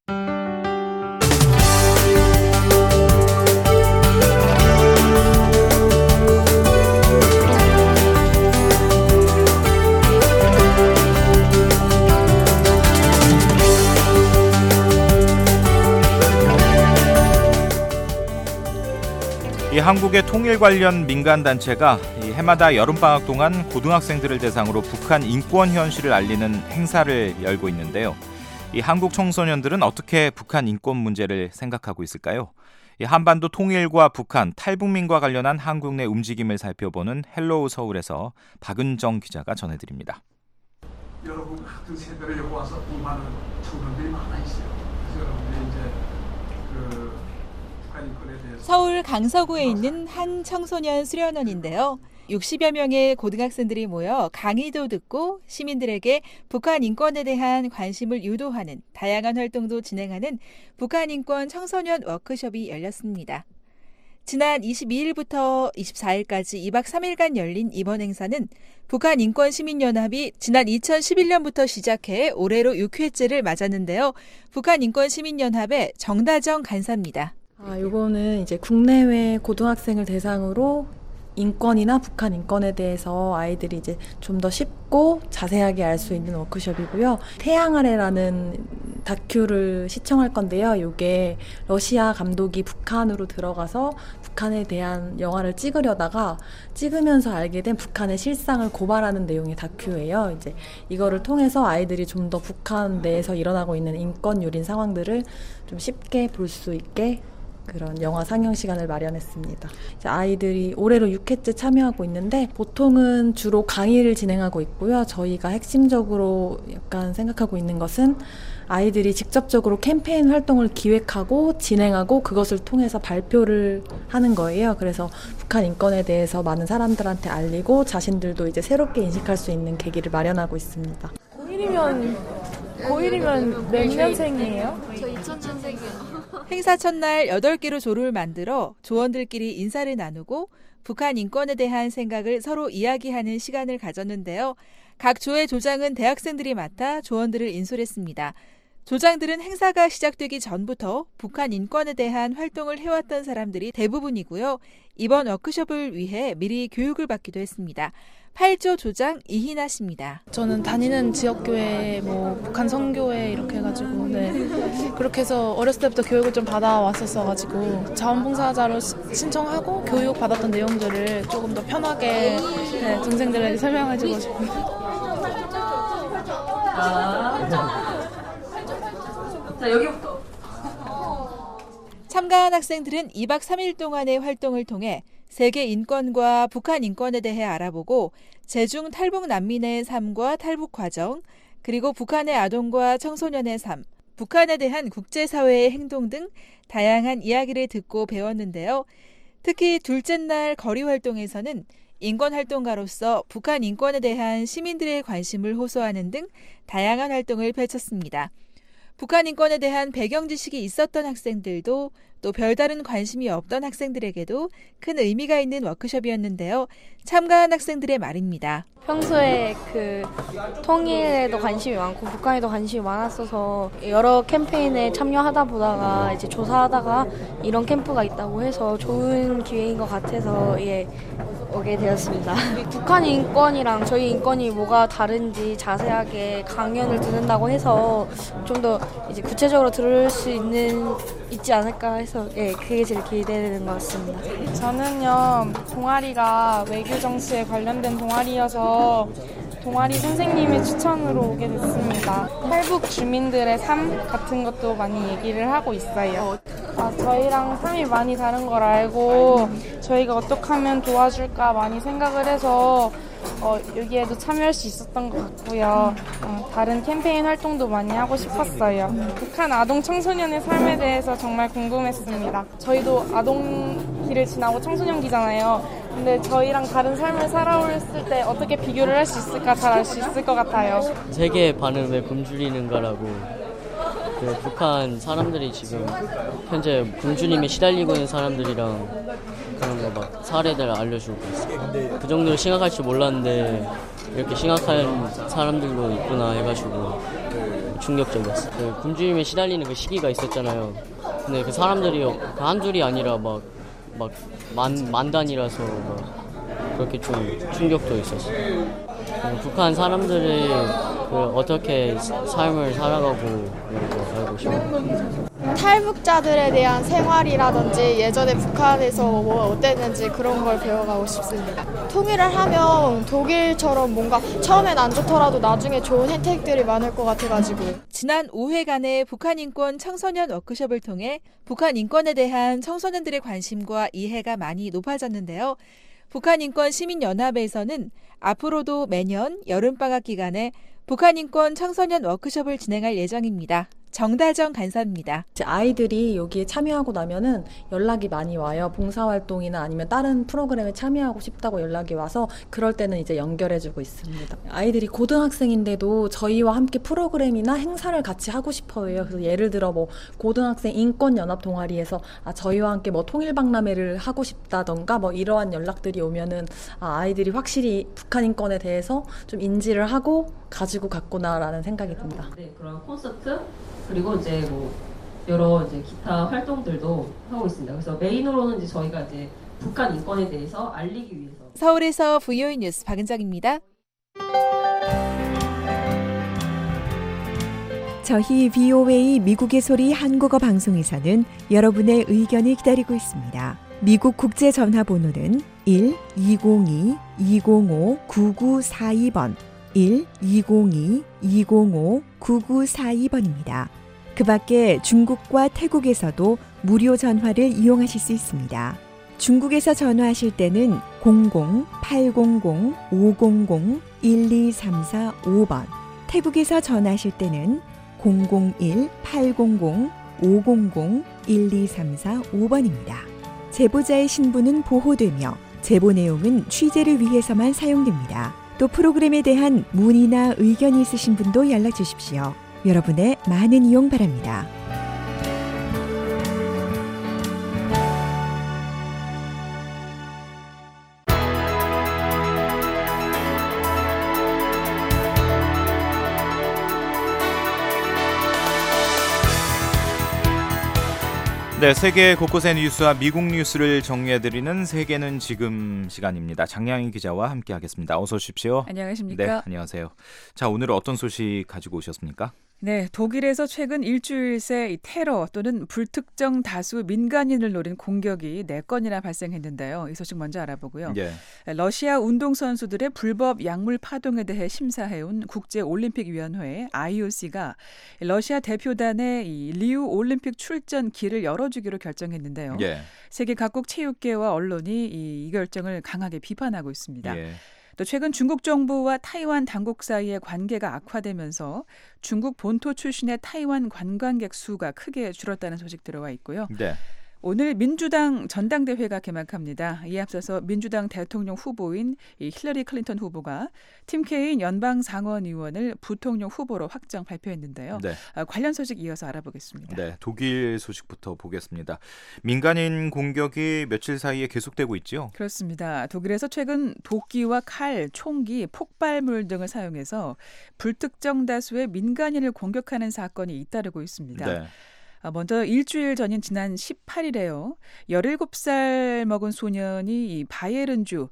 이 한국의 통일 관련 민간 단체가 이 해마다 여름방학 동안 고등학생들을 대상으로 북한 인권 현실을 알리는 행사를 열고 있는데요. 이 한국 청소년들은 어떻게 북한 인권 문제를 생각하고 있을까요? 이 한반도 통일과 북한, 탈북민과 관련한 한국 내 움직임을 살펴보는 헬로우 서울에서 박은정 기자가 전해드립니다. 여러분 같은 세대를 여기 와서 공부하는 청년들이 많아 있어요. 그래서 여러분들이 이제 그 서울 강서구에 있는 한 청소년 수련원인데요. 육십여 명의 고등학생들이 모여 강의도 듣고 시민들에게 북한 인권에 대한 관심을 유도하는 다양한 활동도 진행하는 북한 인권 청소년 워크숍이 열렸습니다. 지난 이십이일부터 이십사일까지 이 박 삼 일간 열린 이번 행사는 북한 인권시민연합이 지난 이천십일년부터 시작해 올해로 육 회째를 맞았는데요. 북한 인권시민연합의 정다정 간사입니다. 아, 요거는 이제 국내외 고등학생을 대상으로 인권이나 북한 인권에 대해서 아이들이 이제 좀 더 쉽고 자세하게 알 수 있는 워크숍이고요. 태양 아래라는 다큐를 시청할 건데요. 이게 러시아 감독이 북한으로 들어가서 북한에 대한 영화를 찍으려다가 찍으면서 알게 된 북한의 실상을 고발하는 내용의 다큐예요. 이제 이거를 통해서 아이들이 좀 더 북한 내에서 일어나고 있는 인권 유린 상황들을 좀 쉽게 볼 수 있게 그런 영화 상영 시간을 마련했습니다. 이제 아이들이 올해로 육 회째 참여하고 있는데 보통은 주로 강의를 진행하고 있고요. 저희가 핵심적으로 약간 생각하고 있는 것은 아이들이 직접적으로 캠페인 활동을 기획하고 진행하고 그것을 통해서 발표를 하는 거예요. 그래서 북한 인권에 대해서 많은 사람들한테 알리고 자신들도 이제 새롭게 인식할 수 있는 계기를 마련하고 있습니다. 고일이면 고일이면 몇 년생이에요? 저 이천 년생이요. 행사 첫날 여덟 개로 조를 만들어 조원들끼리 인사를 나누고 북한 인권에 대한 생각을 서로 이야기하는 시간을 가졌는데요. 각 조의 조장은 대학생들이 맡아 조원들을 인솔했습니다. 조장들은 행사가 시작되기 전부터 북한 인권에 대한 활동을 해왔던 사람들이 대부분이고요. 이번 워크숍을 위해 미리 교육을 받기도 했습니다. 팔 조 조장 이희나 씨입니다. 저는 다니는 지역교회, 뭐 북한 선교회 이렇게 해가지고 네. 그렇게 해서 어렸을 때부터 교육을 좀 받아왔었어가지고 자원봉사자로 신청하고 교육 받았던 내용들을 조금 더 편하게 네, 동생들에게 설명해주고 싶어요. 자, 여기부터. 참가한 학생들은 이 박 삼 일 동안의 활동을 통해 세계 인권과 북한 인권에 대해 알아보고 제중 탈북 난민의 삶과 탈북 과정, 그리고 북한의 아동과 청소년의 삶, 북한에 대한 국제사회의 행동 등 다양한 이야기를 듣고 배웠는데요. 특히 둘째 날 거리 활동에서는 인권활동가로서 북한 인권에 대한 시민들의 관심을 호소하는 등 다양한 활동을 펼쳤습니다. 북한 인권에 대한 배경 지식이 있었던 학생들도 또 별다른 관심이 없던 학생들에게도 큰 의미가 있는 워크숍이었는데요. 참가한 학생들의 말입니다. 평소에 그 통일에도 관심이 많고 북한에도 관심이 많았어서 여러 캠페인에 참여하다 보다가 이제 조사하다가 이런 캠프가 있다고 해서 좋은 기회인 것 같아서 예, 오게 되었습니다. 북한 인권이랑 저희 인권이 뭐가 다른지 자세하게 강연을 듣는다고 해서 좀 더 이제 구체적으로 들을 수 있는 있지 않을까 해서 예, 그게 제일 기대되는 것 같습니다. 저는요 동아리가 외교 정치에 관련된 동아리여서 동아리 선생님의 추천으로 오게 됐습니다. 탈북 주민들의 삶 같은 것도 많이 얘기를 하고 있어요. 아, 저희랑 삶이 많이 다른 걸 알고 저희가 어떻게 하면 도와줄까 많이 생각을 해서 어, 여기에도 참여할 수 있었던 것 같고요. 어, 다른 캠페인 활동도 많이 하고 싶었어요. 북한 아동 청소년의 삶에 대해서 정말 궁금했습니다. 저희도 아동 길을 지나고 청소년기잖아요. 근데 저희랑 다른 삶을 살아왔을 때 어떻게 비교를 할 수 있을까 잘 알 수 있을 것 같아요. 세계의 반은 왜 굶주리는가라고 그 북한 사람들이 지금 현재 굶주림에 시달리고 있는 사람들이랑 그런 거 막 사례들 알려주고 있어요. 그 정도로 심각할 줄 몰랐는데 이렇게 심각한 사람들도 있구나 해가지고 충격적이었어요. 그 굶주림에 시달리는 그 시기가 있었잖아요. 근데 그 사람들이 한둘이 아니라 막 막 만 만 단이라서 막 그렇게 좀 충격도 있었어요. 북한 사람들이 그 어떻게 삶을 살아가고 이런 거 알고 싶어요. 탈북자들에 대한 생활이라든지 예전에 북한에서 뭐 어땠는지 그런 걸 배워가고 싶습니다. 통일을 하면 독일처럼 뭔가 처음엔 안 좋더라도 나중에 좋은 혜택들이 많을 것 같아가지고. 지난 오 회간의 북한 인권 청소년 워크숍을 통해 북한 인권에 대한 청소년들의 관심과 이해가 많이 높아졌는데요. 북한인권시민연합에서는 앞으로도 매년 여름방학 기간에 북한인권 청소년 워크숍을 진행할 예정입니다. 정다정 간사입니다. 아이들이 여기에 참여하고 나면은 연락이 많이 와요. 봉사활동이나 아니면 다른 프로그램에 참여하고 싶다고 연락이 와서 그럴 때는 이제 연결해주고 있습니다. 아이들이 고등학생인데도 저희와 함께 프로그램이나 행사를 같이 하고 싶어요. 그래서 예를 들어 뭐 고등학생 인권연합 동아리에서 아, 저희와 함께 뭐 통일박람회를 하고 싶다던가 뭐 이러한 연락들이 오면은 아, 아이들이 확실히 북한 인권에 대해서 좀 인지를 하고 가지고 갔구나라는 생각이 듭니다. 네, 그런 콘서트 그리고 이제 뭐 여러 이제 기타 활동들도 하고 있습니다. 그래서 메인으로는 이제 저희가 이제 북한 인권에 대해서 알리기 위해서. 서울에서 브이오이 뉴스 박은정입니다. 저희 브이오에이 미국의 소리 한국어 방송에서는 여러분의 의견을 기다리고 있습니다. 미국 국제 전화번호는 일 이공이 이공오 구구사이 번 일 이공이 이공오 구구사이 번입니다. 그 밖에 중국과 태국에서도 무료 전화를 이용하실 수 있습니다. 중국에서 전화하실 때는 공공 팔공공 오공공 일이삼사오 번, 태국에서 전화하실 때는 공공일 팔공공 오공공 일이삼사오 번입니다. 제보자의 신분은 보호되며 제보 내용은 취재를 위해서만 사용됩니다. 또 프로그램에 대한 문의나 의견이 있으신 분도 연락 주십시오. 여러분의 많은 이용 바랍니다. 네, 세계 곳곳의 뉴스와 미국 뉴스를 정리해드리는 세계는 지금 시간입니다. 장량희 기자와 함께하겠습니다. 어서 오십시오. 안녕하십니까? 네, 안녕하세요. 자, 오늘 어떤 소식 가지고 오셨습니까? 네, 독일에서 최근 일주일 새 테러 또는 불특정 다수 민간인을 노린 공격이 네 건이나 발생했는데요. 이 소식 먼저 알아보고요. 예. 러시아 운동선수들의 불법 약물 파동에 대해 심사해온 국제올림픽위원회 아이오씨가 러시아 대표단의 이 리우 올림픽 출전 길을 열어주기로 결정했는데요. 예. 세계 각국 체육계와 언론이 이, 이 결정을 강하게 비판하고 있습니다. 예. 또 최근 중국 정부와 타이완 당국 사이의 관계가 악화되면서 중국 본토 출신의 타이완 관광객 수가 크게 줄었다는 소식 들어와 있고요. 네. 오늘 민주당 전당대회가 개막합니다. 이에 앞서서 민주당 대통령 후보인 이 힐러리 클린턴 후보가 팀 케인 연방 상원 의원을 부통령 후보로 확정 발표했는데요. 네. 아, 관련 소식 이어서 알아보겠습니다. 네, 독일 소식부터 보겠습니다. 민간인 공격이 며칠 사이에 계속되고 있죠? 그렇습니다. 독일에서 최근 도끼와 칼, 총기, 폭발물 등을 사용해서 불특정 다수의 민간인을 공격하는 사건이 잇따르고 있습니다. 네. 먼저 일주일 전인 지난 십팔 일에요. 열일곱 살 먹은 소년이 이 바이에른주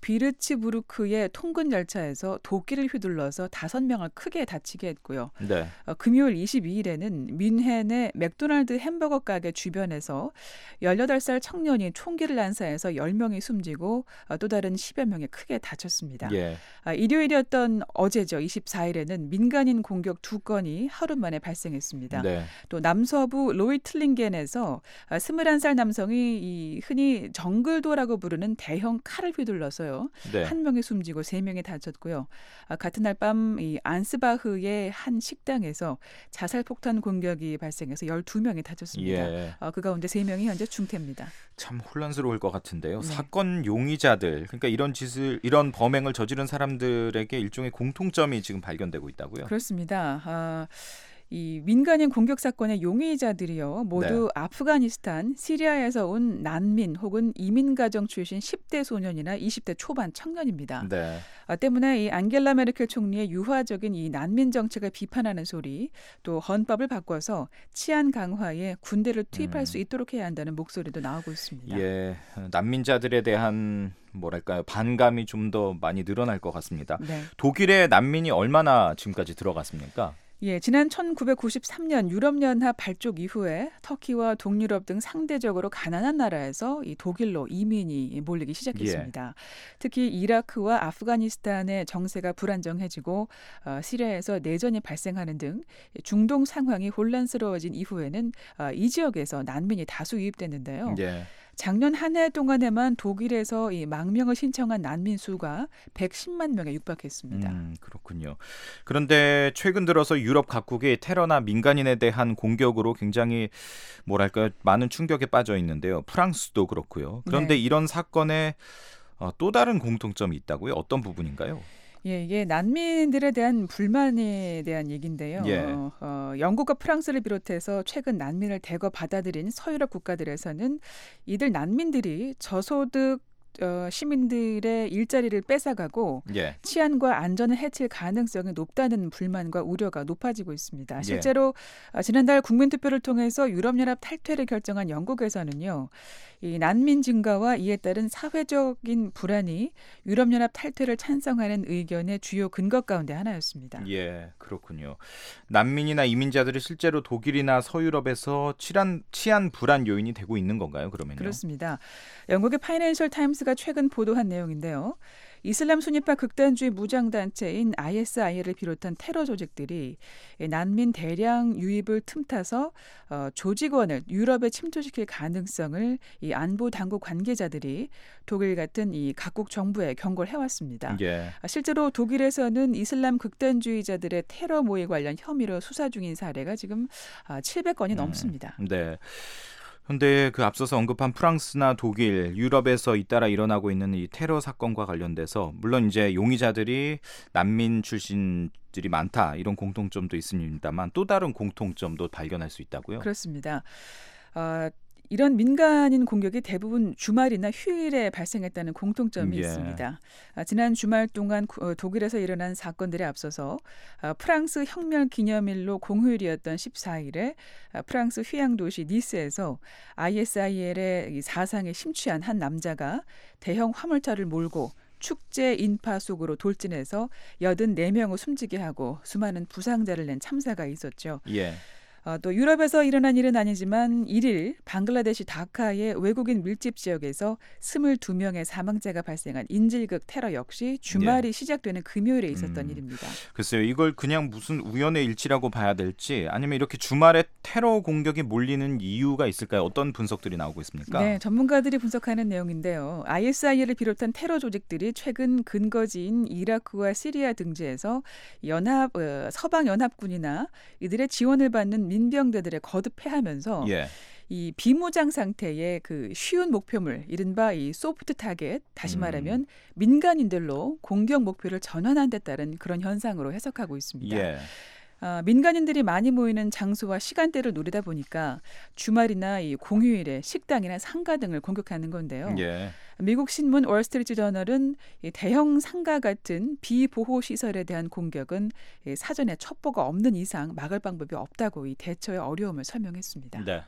비르츠부르크의 통근 열차에서 도끼를 휘둘러서 다섯 명을 크게 다치게 했고요. 네. 어, 금요일 이십이 일에는 뮌헨의 맥도날드 햄버거 가게 주변에서 열여덟 살 청년이 총기를 난사해서 열 명이 숨지고 어, 또 다른 십여 명이 크게 다쳤습니다. 예. 아, 일요일이었던 어제죠. 이십사 일에는 민간인 공격 두 건이 하루 만에 발생했습니다. 네. 또 남서부 로이틀링겐에서 아, 스물한 살 남성이 이 흔히 정글도라고 부르는 대형 칼을 휘둘러서요. 네. 한 명이 숨지고 세 명이 다쳤고요. 아, 같은 날 밤 이 안스바흐의 한 식당에서 자살 폭탄 공격이 발생해서 열두 명이 다쳤습니다. 예. 아, 그 가운데 세 명이 현재 중태입니다. 참 혼란스러울 것 같은데요. 네. 사건 용의자들, 그러니까 이런 짓을 이런 범행을 저지른 사람들에게 일종의 공통점이 지금 발견되고 있다고요? 그렇습니다. 아, 이 민간인 공격 사건의 용의자들이요. 모두 네. 아프가니스탄, 시리아에서 온 난민 혹은 이민 가정 출신 십 대 소년이나 이십 대 초반 청년입니다. 네. 아, 때문에 이 안겔라 메르켈 총리의 유화적인 이 난민 정책을 비판하는 소리, 또 헌법을 바꿔서 치안 강화에 군대를 투입할 음. 수 있도록 해야 한다는 목소리도 나오고 있습니다. 예, 난민자들에 대한 뭐랄까요, 반감이 좀 더 많이 늘어날 것 같습니다. 네. 독일에 난민이 얼마나 지금까지 들어갔습니까? 예, 지난 천구백구십삼 년 유럽연합 발족 이후에 터키와 동유럽 등 상대적으로 가난한 나라에서 이 독일로 이민이 몰리기 시작했습니다. 예. 특히 이라크와 아프가니스탄의 정세가 불안정해지고 어, 시리아에서 내전이 발생하는 등 중동 상황이 혼란스러워진 이후에는 어, 이 지역에서 난민이 다수 유입됐는데요. 예. 작년 한 해 동안에만 독일에서 이 망명을 신청한 난민 수가 백십만 명에 육박했습니다. 음, 그렇군요. 그런데 최근 들어서 유럽 각국이 테러나 민간인에 대한 공격으로 굉장히 뭐랄까요, 많은 충격에 빠져 있는데요. 프랑스도 그렇고요. 그런데 네. 이런 사건에 어, 또 다른 공통점이 있다고요? 어떤 부분인가요? 예, 이게 난민들에 대한 불만에 대한 얘기인데요. 예. 어, 영국과 프랑스를 비롯해서 최근 난민을 대거 받아들인 서유럽 국가들에서는 이들 난민들이 저소득 어, 시민들의 일자리를 뺏어가고 예. 치안과 안전을 해칠 가능성이 높다는 불만과 우려가 높아지고 있습니다. 실제로 예. 어, 지난달 국민투표를 통해서 유럽연합 탈퇴를 결정한 영국에서는요. 이 난민 증가와 이에 따른 사회적인 불안이 유럽연합 탈퇴를 찬성하는 의견의 주요 근거 가운데 하나였습니다. 예, 그렇군요. 난민이나 이민자들이 실제로 독일이나 서유럽에서 치안, 치안 불안 요인이 되고 있는 건가요? 그러면요? 그렇습니다. 영국의 파이낸셜 타임스가 최근 보도한 내용인데요. 이슬람 순위파 극단주의 무장단체인 아이에스아이엘을 비롯한 테러 조직들이 난민 대량 유입을 틈타서 어, 조직원을 유럽에 침투시킬 가능성을 이 안보 당국 관계자들이 독일 같은 이 각국 정부에 경고를 해왔습니다. 예. 실제로 독일에서는 이슬람 극단주의자들의 테러 모의 관련 혐의로 수사 중인 사례가 지금 칠백 건이 넘습니다. 음, 네. 그런데 그 앞서서 언급한 프랑스나 독일, 유럽에서 잇따라 일어나고 있는 이 테러 사건과 관련돼서 물론 이제 용의자들이 난민 출신들이 많다 이런 공통점도 있습니다만 또 다른 공통점도 발견할 수 있다고요? 그렇습니다. 어, 이런 민간인 공격이 대부분 주말이나 휴일에 발생했다는 공통점이 예. 있습니다. 아, 지난 주말 동안 독일에서 일어난 사건들에 앞서서 아, 프랑스 혁명 기념일로 공휴일이었던 십사일에 아, 프랑스 휴양 도시 니스에서 아이에스아이엘의 사상에 심취한 한 남자가 대형 화물차를 몰고 축제 인파 속으로 돌진해서 여든네 명을 숨지게 하고 수많은 부상자를 낸 참사가 있었죠. 예. 어, 또 유럽에서 일어난 일은 아니지만 일일 방글라데시 다카의 외국인 밀집 지역에서 스물두 명의 사망자가 발생한 인질극 테러 역시 주말이 예. 시작되는 금요일에 있었던 음, 일입니다. 글쎄요. 이걸 그냥 무슨 우연의 일치라고 봐야 될지 아니면 이렇게 주말에 테러 공격이 몰리는 이유가 있을까요? 어떤 분석들이 나오고 있습니까? 네, 전문가들이 분석하는 내용인데요. 아이에스아이엘을 비롯한 테러 조직들이 최근 근거지인 이라크와 시리아 등지에서 연합 어, 서방 연합군이나 이들의 지원을 받는 민병대들에 거듭해하면서 예. 이 비무장 상태의 그 쉬운 목표물, 이른바 이 소프트 타겟, 다시 말하면 음. 민간인들로 공격 목표를 전환한 데 따른 그런 현상으로 해석하고 있습니다. 예. 어, 민간인들이 많이 모이는 장소와 시간대를 노리다 보니까 주말이나 이 공휴일에 식당이나 상가 등을 공격하는 건데요. 예. 미국 신문 월스트리트 저널은 이 대형 상가 같은 비보호 시설에 대한 공격은 이 사전에 첩보가 없는 이상 막을 방법이 없다고 이 대처의 어려움을 설명했습니다. 네.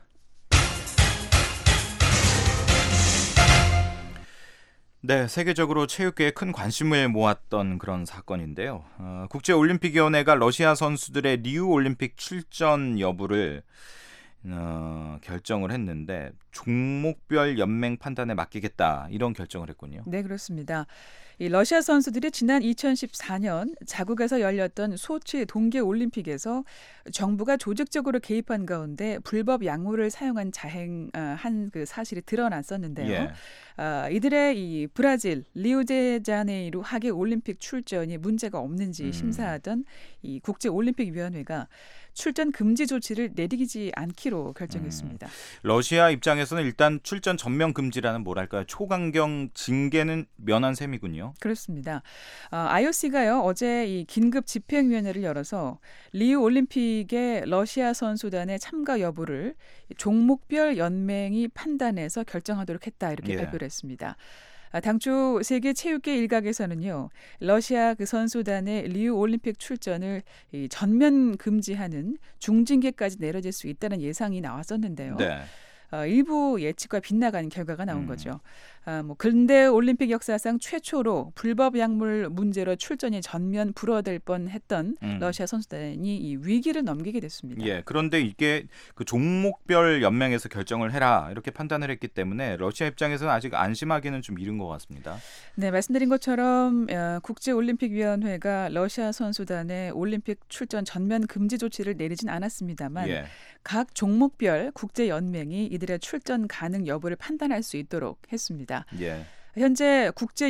네, 세계적으로 체육계에 큰 관심을 모았던 그런 사건인데요. 어, 국제올림픽위원회가 러시아 선수들의 리우 올림픽 출전 여부를 어, 결정을 했는데 종목별 연맹 판단에 맡기겠다 이런 결정을 했군요. 네, 그렇습니다. 이 러시아 선수들이 지난 이천십사년 자국에서 열렸던 소치 동계올림픽에서 정부가 조직적으로 개입한 가운데 불법 약물을 사용한 자행한 그 사실이 드러났었는데요. 예. 아, 이들의 이 브라질 리우데자네이루 하계 올림픽 출전이 문제가 없는지 음. 심사하던 이 국제올림픽위원회가 출전 금지 조치를 내리지 않기로 결정했습니다. 음. 러시아 입장에서는 일단 출전 전면 금지라는 뭐랄까요 초강경 징계는 면한 셈이군요. 그렇습니다. 어, 아이오씨가요 어제 이 긴급 집행위원회를 열어서 리우 올림픽의 러시아 선수단의 참가 여부를 종목별 연맹이 판단해서 결정하도록 했다 이렇게 예. 발표를 했습니다. 당초 세계 체육계 일각에서는요 러시아 그 선수단의 리우 올림픽 출전을 이 전면 금지하는 중징계까지 내려질 수 있다는 예상이 나왔었는데요. 네. 어, 일부 예측과 빗나간 결과가 나온 음. 거죠. 아, 뭐 근대 올림픽 역사상 최초로 불법 약물 문제로 출전이 전면 불어될 뻔했던 음. 러시아 선수단이 이 위기를 넘기게 됐습니다. 예, 그런데 이게 그 종목별 연맹에서 결정을 해라 이렇게 판단을 했기 때문에 러시아 입장에서는 아직 안심하기는 좀 이른 것 같습니다. 네, 말씀드린 것처럼 어, 국제올림픽위원회가 러시아 선수단의 올림픽 출전 전면 금지 조치를 내리진 않았습니다만 예. 각 종목별 국제연맹이 이들의 출전 가능 여부를 판단할 수 있도록 했습니다. 예. 현재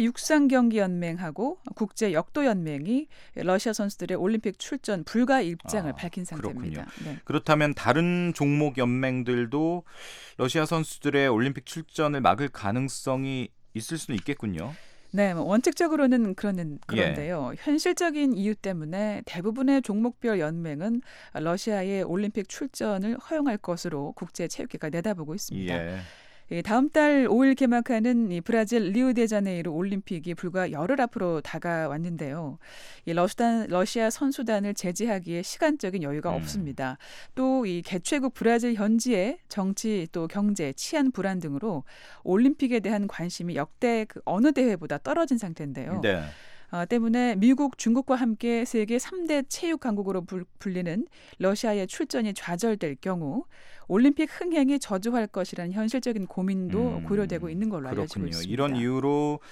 국제육상경기연맹하고 국제역도연맹이 러시아 선수들의 올림픽 출전 불가 입장을 아, 밝힌 상태입니다. 네. 그렇다면 다른 종목 연맹들도 러시아 선수들의 올림픽 출전을 막을 가능성이 있을 수는 있겠군요. 네, 뭐 원칙적으로는 그러는 그런데요. 예. 현실적인 이유 때문에 대부분의 종목별 연맹은 러시아의 올림픽 출전을 허용할 것으로 국제체육회가 내다보고 있습니다. 예. 예, 다음 달 오일 개막하는 이 브라질 리우데자네이루 올림픽이 불과 열흘 앞으로 다가왔는데요. 이 러시아, 러시아 선수단을 제재하기에 시간적인 여유가 음. 없습니다. 또 이 개최국 브라질 현지의 정치 또 경제, 치안 불안 등으로 올림픽에 대한 관심이 역대 그 어느 대회보다 떨어진 상태인데요. 네. 어, 때문에 미국, 중국과 함께 세계 삼 대 체육 강국으로 불, 불리는 러시아의 출전이 좌절될 경우 올림픽 흥행이 저조할 것이라는 현실적인 고민도 음, 고려되고 있는 걸로 그렇군요. 알려지고 있습니다. 이런 이유로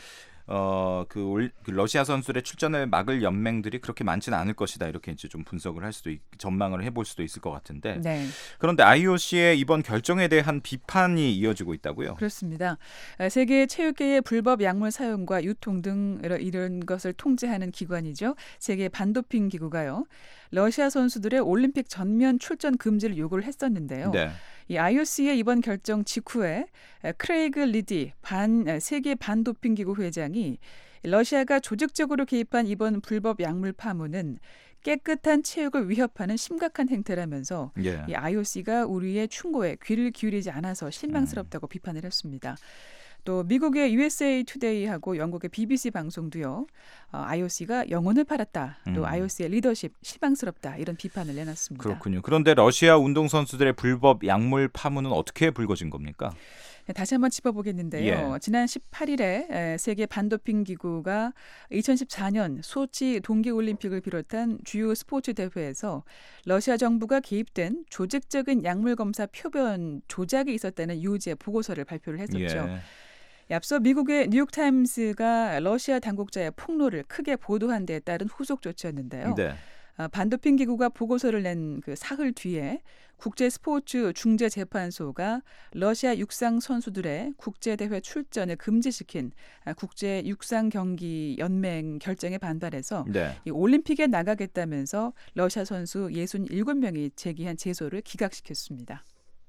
어, 그, 그 러시아 선수들의 출전을 막을 연맹들이 그렇게 많지는 않을 것이다. 이렇게 이제 좀 분석을 할 수도 있, 전망을 해볼 수도 있을 것 같은데. 네. 그런데 아이오씨의 이번 결정에 대한 비판이 이어지고 있다고요? 그렇습니다. 세계 체육계의 불법 약물 사용과 유통 등 이런 것을 통제하는 기관이죠. 세계 반도핑 기구가요. 러시아 선수들의 올림픽 전면 출전 금지를 요구를 했었는데요. 네. 이 아이오씨의 이번 결정 직후에 크레이그 리디 반 세계 반도핑 기구 회장이 러시아가 조직적으로 개입한 이번 불법 약물 파문은 깨끗한 체육을 위협하는 심각한 행태라면서 예. 이 아이오씨가 우리의 충고에 귀를 기울이지 않아서 실망스럽다고 음. 비판을 했습니다. 또 미국의 유에스에이 투데이하고 영국의 비비씨 방송도요. 어, 아이오씨가 영혼을 팔았다. 또 음. 아이오씨의 리더십 실망스럽다. 이런 비판을 내놨습니다. 그렇군요. 그런데 러시아 운동선수들의 불법 약물 파문은 어떻게 불거진 겁니까? 다시 한번 짚어보겠는데요. 예. 지난 십팔일에 세계 반도핑 기구가 이천십사 년 소치 동계올림픽을 비롯한 주요 스포츠 대회에서 러시아 정부가 개입된 조직적인 약물 검사 표본 조작이 있었다는 유죄 보고서를 발표를 했었죠. 예. 앞서 미국의 뉴욕타임스가 러시아 당국자의 폭로를 크게 보도한 데에 따른 후속 조치였는데요. 네. 반도핑 기구가 보고서를 낸 그 사흘 뒤에 국제 스포츠 중재 재판소가 러시아 육상 선수들의 국제 대회 출전을 금지시킨 국제 육상 경기 연맹 결정에 반발해서 네. 이 올림픽에 나가겠다면서 러시아 선수 육십칠 명이 제기한 제소를 기각시켰습니다.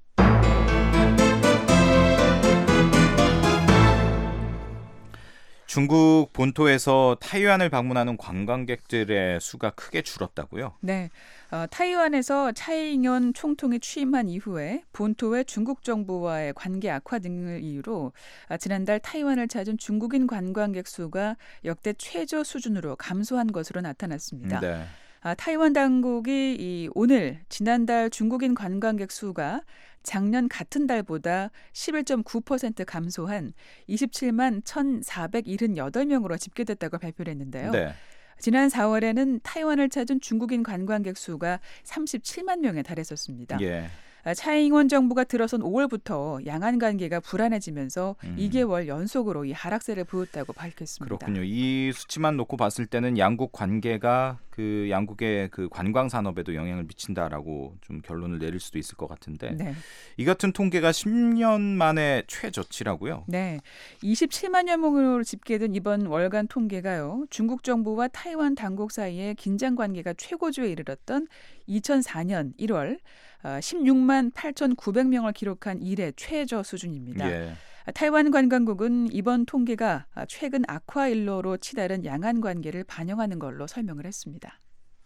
중국 본토에서 타이완을 방문하는 관광객들의 수가 크게 줄었다고요? 네, 어, 타이완에서 차이잉원 총통이 취임한 이후에 본토의 중국 정부와의 관계 악화 등을 이유로 아, 지난달 타이완을 찾은 중국인 관광객 수가 역대 최저 수준으로 감소한 것으로 나타났습니다. 네. 아, 타이완 당국이 이 오늘 지난달 중국인 관광객 수가 작년 같은 달보다 십일 점 구 퍼센트 감소한 이십칠만 천사백칠십팔 명으로 집계됐다고 발표를 했는데요. 네. 지난 사월에는 타이완을 찾은 중국인 관광객 수가 삼십칠만 명에 달했었습니다. 예. 차이잉원 정부가 들어선 오월부터 양안 관계가 불안해지면서 음. 이 개월 연속으로 이 하락세를 보였다고 밝혔습니다. 그렇군요. 이 수치만 놓고 봤을 때는 양국 관계가 그 양국의 그 관광 산업에도 영향을 미친다라고 좀 결론을 내릴 수도 있을 것 같은데 네. 이 같은 통계가 십 년 만에 최저치라고요? 네, 이십칠만여 명으로 집계된 이번 월간 통계가요. 중국 정부와 타이완 당국 사이의 긴장 관계가 최고조에 이르렀던 이천사 년 일월 십육만 팔천구백 명을 기록한 이래 최저 수준입니다. 예. 타이완 관광국은 이번 통계가 최근 악화 일로로 치달은 양안 관계를 반영하는 걸로 설명을 했습니다.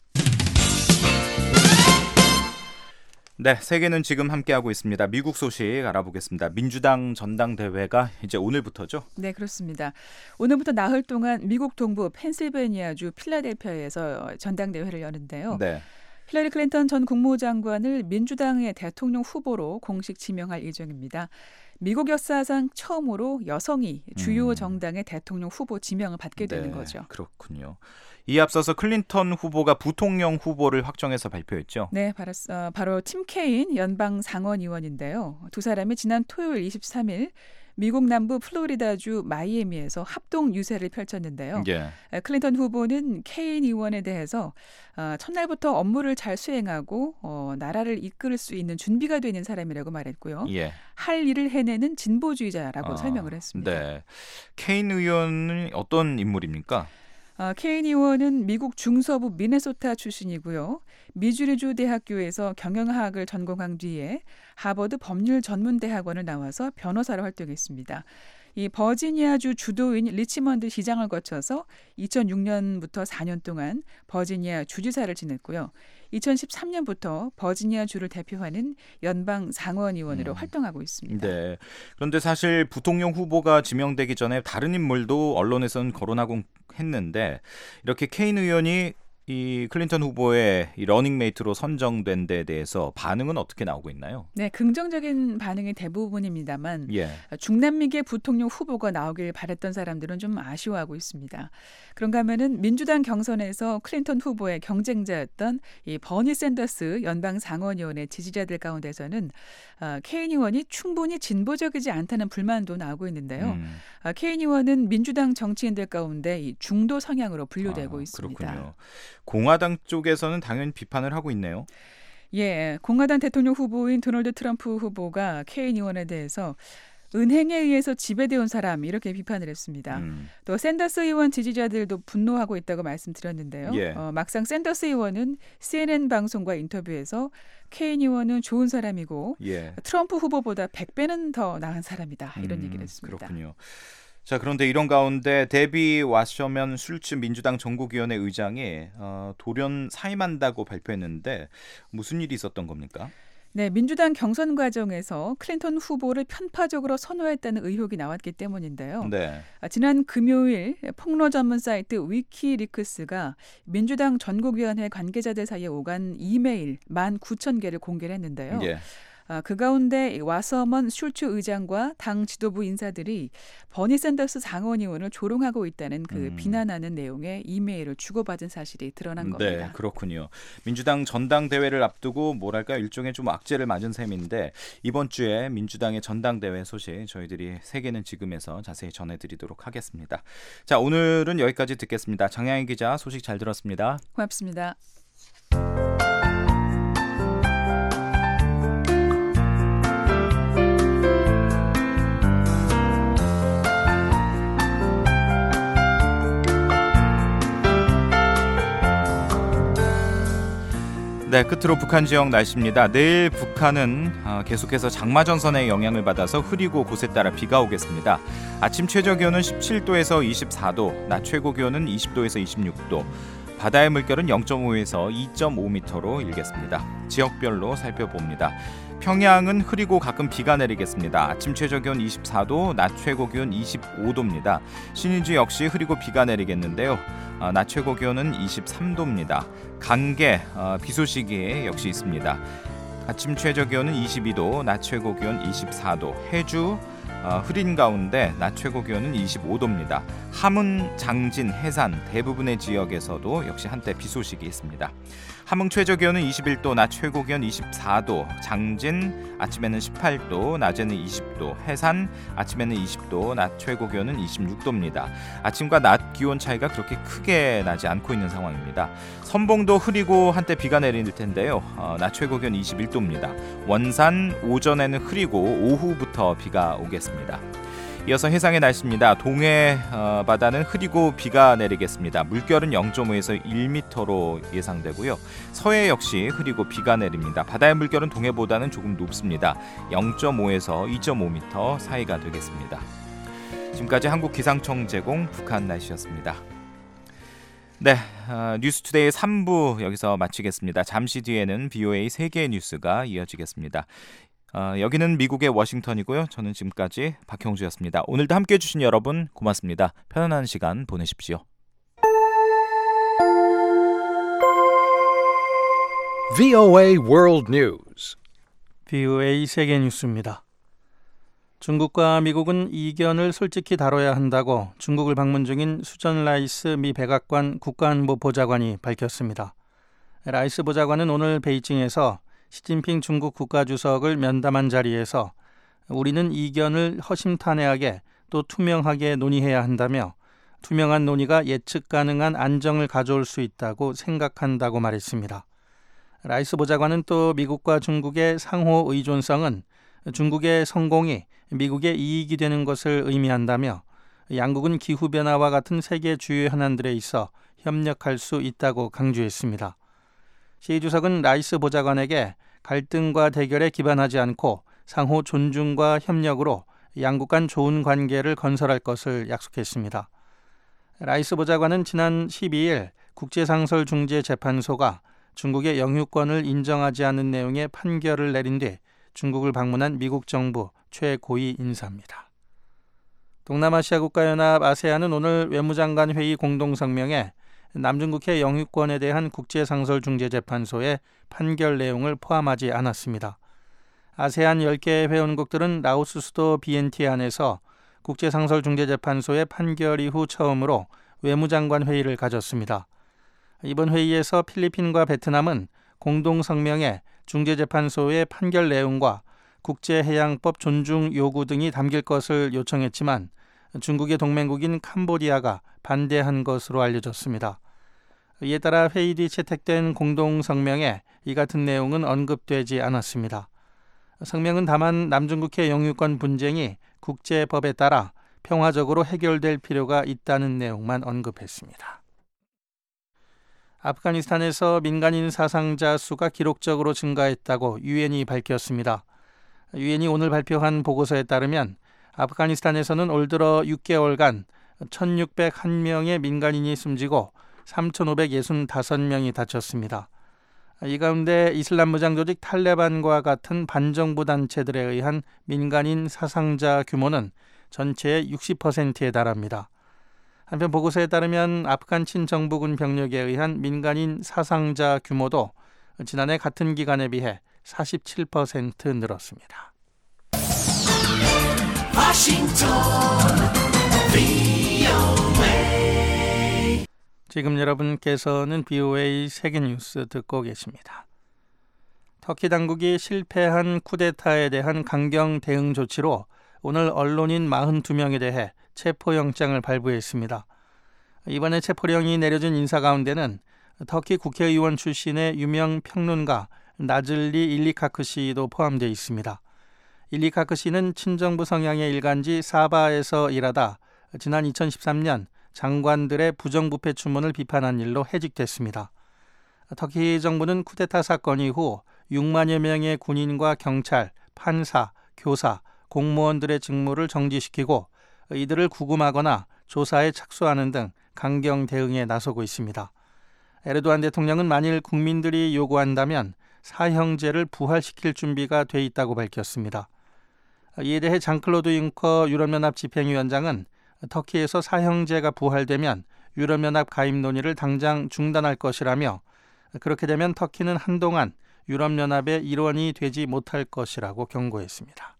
네, 세계는 지금 함께하고 있습니다. 미국 소식 알아보겠습니다. 민주당 전당대회가 이제 오늘부터죠? 네, 그렇습니다. 오늘부터 나흘 동안 미국 동부 펜실베니아주 필라델피아에서 전당대회를 여는데요. 네. 힐러리 클린턴 전 국무장관을 민주당의 대통령 후보로 공식 지명할 예정입니다. 미국 역사상 처음으로 여성이 주요 정당의 대통령 후보 지명을 받게 되는 네, 거죠. 그렇군요. 이에 앞서서 클린턴 후보가 부통령 후보를 확정해서 발표했죠. 네, 바로, 어, 바로 팀 케인 연방 상원의원인데요. 두 사람이 지난 토요일 이십삼일 미국 남부 플로리다주 마이애미에서 합동 유세를 펼쳤는데요. 예. 클린턴 후보는 케인 의원에 대해서 어, 첫날부터 업무를 잘 수행하고 어, 나라를 이끌 수 있는 준비가 되는 사람이라고 말했고요. 예. 할 일을 해내는 진보주의자라고 아, 설명을 했습니다. 네. 케인 의원은 어떤 인물입니까? 어, 케인 의원은 미국 중서부 미네소타 출신이고요. 미주리주 대학교에서 경영학을 전공한 뒤에 하버드 법률 전문대학원을 나와서 변호사로 활동했습니다. 이 버지니아주 주도인 리치먼드 시장을 거쳐서 이천육 년부터 사 년 동안 버지니아 주지사를 지냈고요. 이천십삼 년부터 버지니아주를 대표하는 연방 상원의원으로 음. 활동하고 있습니다. 네. 그런데 사실 부통령 후보가 지명되기 전에 다른 인물도 언론에서는 거론하고 했는데 이렇게 케인 의원이 이 클린턴 후보의 이 러닝메이트로 선정된 데에 대해서 반응은 어떻게 나오고 있나요? 네, 긍정적인 반응이 대부분입니다만 예. 중남미계 부통령 후보가 나오길 바랬던 사람들은 좀 아쉬워하고 있습니다. 그런가 하면은 민주당 경선에서 클린턴 후보의 경쟁자였던 이 버니 샌더스 연방 상원의원의 지지자들 가운데서는 어, 케인 의원이 충분히 진보적이지 않다는 불만도 나오고 있는데요. 음. 어, 케인 의원은 민주당 정치인들 가운데 이 중도 성향으로 분류되고 아, 있습니다. 그렇군요. 공화당 쪽에서는 당연히 비판을 하고 있네요. 예, 공화당 대통령 후보인 도널드 트럼프 후보가 케인 의원에 대해서 은행에 의해서 지배되어 온 사람 이렇게 비판을 했습니다. 음. 또 샌더스 의원 지지자들도 분노하고 있다고 말씀드렸는데요. 예. 어, 막상 샌더스 의원은 씨엔엔 방송과 인터뷰에서 케인 의원은 좋은 사람이고 예. 트럼프 후보보다 백 배는 더 나은 사람이다 이런 음, 얘기를 했습니다. 그렇군요. 자, 그런데 이런 가운데 데비 와셔먼 슐츠 민주당 전국위원회 의장이 어, 돌연 사임한다고 발표했는데 무슨 일이 있었던 겁니까? 네, 민주당 경선 과정에서 클린턴 후보를 편파적으로 선호했다는 의혹이 나왔기 때문인데요. 네. 지난 금요일 폭로 전문 사이트 위키리크스가 민주당 전국위원회 관계자들 사이에 오간 이메일 만 구천 개를 공개를 했는데요. 예. 그 가운데 와서먼 슐츠 의장과 당 지도부 인사들이 버니 샌더스 상원 의원을 조롱하고 있다는 그 음. 비난하는 내용의 이메일을 주고받은 사실이 드러난 겁니다. 네, 그렇군요. 민주당 전당대회를 앞두고 뭐랄까 일종의 좀 악재를 맞은 셈인데 이번 주에 민주당의 전당대회 소식 저희들이 세계는 지금에서 자세히 전해드리도록 하겠습니다. 자, 오늘은 여기까지 듣겠습니다. 장양희 기자 소식 잘 들었습니다. 고맙습니다. 네, 끝으로 북한 지역 날씨입니다. 내일 북한은 계속해서 장마전선의 영향을 받아서 흐리고 곳에 따라 비가 오겠습니다. 아침 최저 기온은 십칠 도에서 이십사 도, 낮 최고 기온은 이십 도에서 이십육 도, 바다의 물결은 영 점 오에서 이 점 오 미터로 일겠습니다. 지역별로 살펴봅니다. 평양은 흐리고 가끔 비가 내리겠습니다. 아침 최저 기온 이십사 도, 낮 최고 기온 이십오 도입니다. 신의주 역시 흐리고 비가 내리겠는데요. 어, 낮 최고 기온은 이십삼 도입니다. 강계 어, 비 소식이 역시 있습니다. 아침 최저 기온은 이십이 도, 낮 최고 기온 이십사 도. 해주 어, 흐린 가운데 낮 최고 기온은 이십오 도입니다. 함흥, 장진, 해산 대부분의 지역에서도 역시 한때 비 소식이 있습니다. 함흥 최저 기온은 이십일 도, 낮 최고 기온 이십사 도, 장진 아침에는 십팔 도, 낮에는 이십 도, 해산 아침에는 이십 도, 낮 최고 기온은 이십육 도입니다. 아침과 낮 기온 차이가 그렇게 크게 나지 않고 있는 상황입니다. 선봉도 흐리고 한때 비가 내릴 텐데요. 어, 낮 최고 기온 이십일 도입니다. 원산 오전에는 흐리고 오후부터 비가 오겠습니다. 이어서 해상의 날씨입니다. 동해 어, 바다는 흐리고 비가 내리겠습니다. 물결은 영 점 오에서 일 미터로 예상되고요. 서해 역시 흐리고 비가 내립니다. 바다의 물결은 동해보다는 조금 높습니다. 영 점 오에서 이 점 오 미터 사이가 되겠습니다. 지금까지 한국기상청 제공 북한 날씨였습니다. 네, 어, 뉴스투데이 삼 부 여기서 마치겠습니다. 잠시 뒤에는 비오에이 세계의 뉴스가 이어지겠습니다. 어, 여기는 미국의 워싱턴이고요. 저는 지금까지 박형주였습니다. 오늘도 함께해 주신 여러분 고맙습니다. 편안한 시간 보내십시오. 브이오에이 World News. 비오에이 세계 뉴스입니다. 중국과 미국은 이견을 솔직히 다뤄야 한다고 중국을 방문 중인 수전 라이스 미 백악관 국가안보 보좌관이 밝혔습니다. 라이스 보좌관은 오늘 베이징에서 시진핑 중국 국가주석을 면담한 자리에서 우리는 이견을 허심탄회하게 또 투명하게 논의해야 한다며 투명한 논의가 예측 가능한 안정을 가져올 수 있다고 생각한다고 말했습니다. 라이스 보좌관은 또 미국과 중국의 상호 의존성은 중국의 성공이 미국의 이익이 되는 것을 의미한다며 양국은 기후변화와 같은 세계 주요 현안들에 있어 협력할 수 있다고 강조했습니다. 시 주석은 라이스 보좌관에게 갈등과 대결에 기반하지 않고 상호 존중과 협력으로 양국 간 좋은 관계를 건설할 것을 약속했습니다. 라이스 보좌관은 지난 십이 일 국제상설중재재판소가 중국의 영유권을 인정하지 않는 내용의 판결을 내린 뒤 중국을 방문한 미국 정부 최고위 인사입니다. 동남아시아 국가연합 아세안은 오늘 외무장관 회의 공동성명에 남중국해 영유권에 대한 국제상설중재재판소의 판결 내용을 포함하지 않았습니다. 아세안 열 개 회원국들은 라오스 수도 비엔티안에서 국제상설중재재판소의 판결 이후 처음으로 외무장관 회의를 가졌습니다. 이번 회의에서 필리핀과 베트남은 공동성명에 중재재판소의 판결 내용과 국제해양법 존중 요구 등이 담길 것을 요청했지만 중국의 동맹국인 캄보디아가 반대한 것으로 알려졌습니다. 이에 따라 회의 뒤 채택된 공동성명에 이 같은 내용은 언급되지 않았습니다. 성명은 다만 남중국해 영유권 분쟁이 국제법에 따라 평화적으로 해결될 필요가 있다는 내용만 언급했습니다. 아프가니스탄에서 민간인 사상자 수가 기록적으로 증가했다고 유엔이 밝혔습니다. 유엔이 오늘 발표한 보고서에 따르면 아프가니스탄에서는 올 들어 육 개월간 천육백일 명의 민간인이 숨지고 삼천오백육십오 명이 다쳤습니다. 이 가운데 이슬람 무장 조직 탈레반과 같은 반정부 단체들에 의한 민간인 사상자 규모는 전체의 육십 퍼센트에 달합니다. 한편 보고서에 따르면 아프간 친정부군 병력에 의한 민간인 사상자 규모도 지난해 같은 기간에 비해 사십칠 퍼센트 늘었습니다. 워싱턴 브이오에이 지금 여러분께서는 비오에이 세계뉴스 듣고 계십니다. 터키 당국이 실패한 쿠데타에 대한 강경 대응 조치로 오늘 언론인 사십이 명에 대해 체포영장을 발부했습니다. 이번에 체포령이 내려진 인사 가운데는 터키 국회의원 출신의 유명 평론가 나즐리 일리카크 씨도 포함되어 있습니다. 일리카크 씨는 친정부 성향의 일간지 사바에서 일하다 지난 이천십삼 년 장관들의 부정부패 추문을 비판한 일로 해직됐습니다. 터키 정부는 쿠데타 사건 이후 육만여 명의 군인과 경찰, 판사, 교사, 공무원들의 직무를 정지시키고 이들을 구금하거나 조사에 착수하는 등 강경 대응에 나서고 있습니다. 에르도안 대통령은 만일 국민들이 요구한다면 사형제를 부활시킬 준비가 돼 있다고 밝혔습니다. 이에 대해 장클로드 융커 유럽연합 집행위원장은 터키에서 사형제가 부활되면 유럽연합 가입 논의를 당장 중단할 것이라며 그렇게 되면 터키는 한동안 유럽연합의 일원이 되지 못할 것이라고 경고했습니다.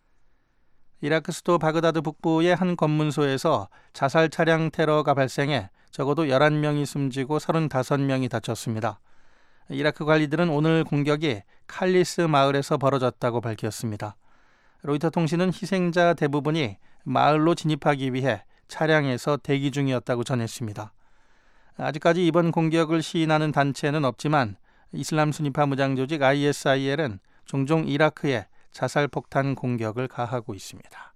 이라크 수도 바그다드 북부의 한 검문소에서 자살 차량 테러가 발생해 적어도 열한 명이 숨지고 서른다섯 명이 다쳤습니다. 이라크 관리들은 오늘 공격이 칼리스 마을에서 벌어졌다고 밝혔습니다. 로이터 통신은 희생자 대부분이 마을로 진입하기 위해 차량에서 대기 중이었다고 전했습니다. 아직까지 이번 공격을 시인하는 단체는 없지만 이슬람 순위파 무장 조직 아이에스아이엘은 종종 이라크에 자살폭탄 공격을 가하고 있습니다.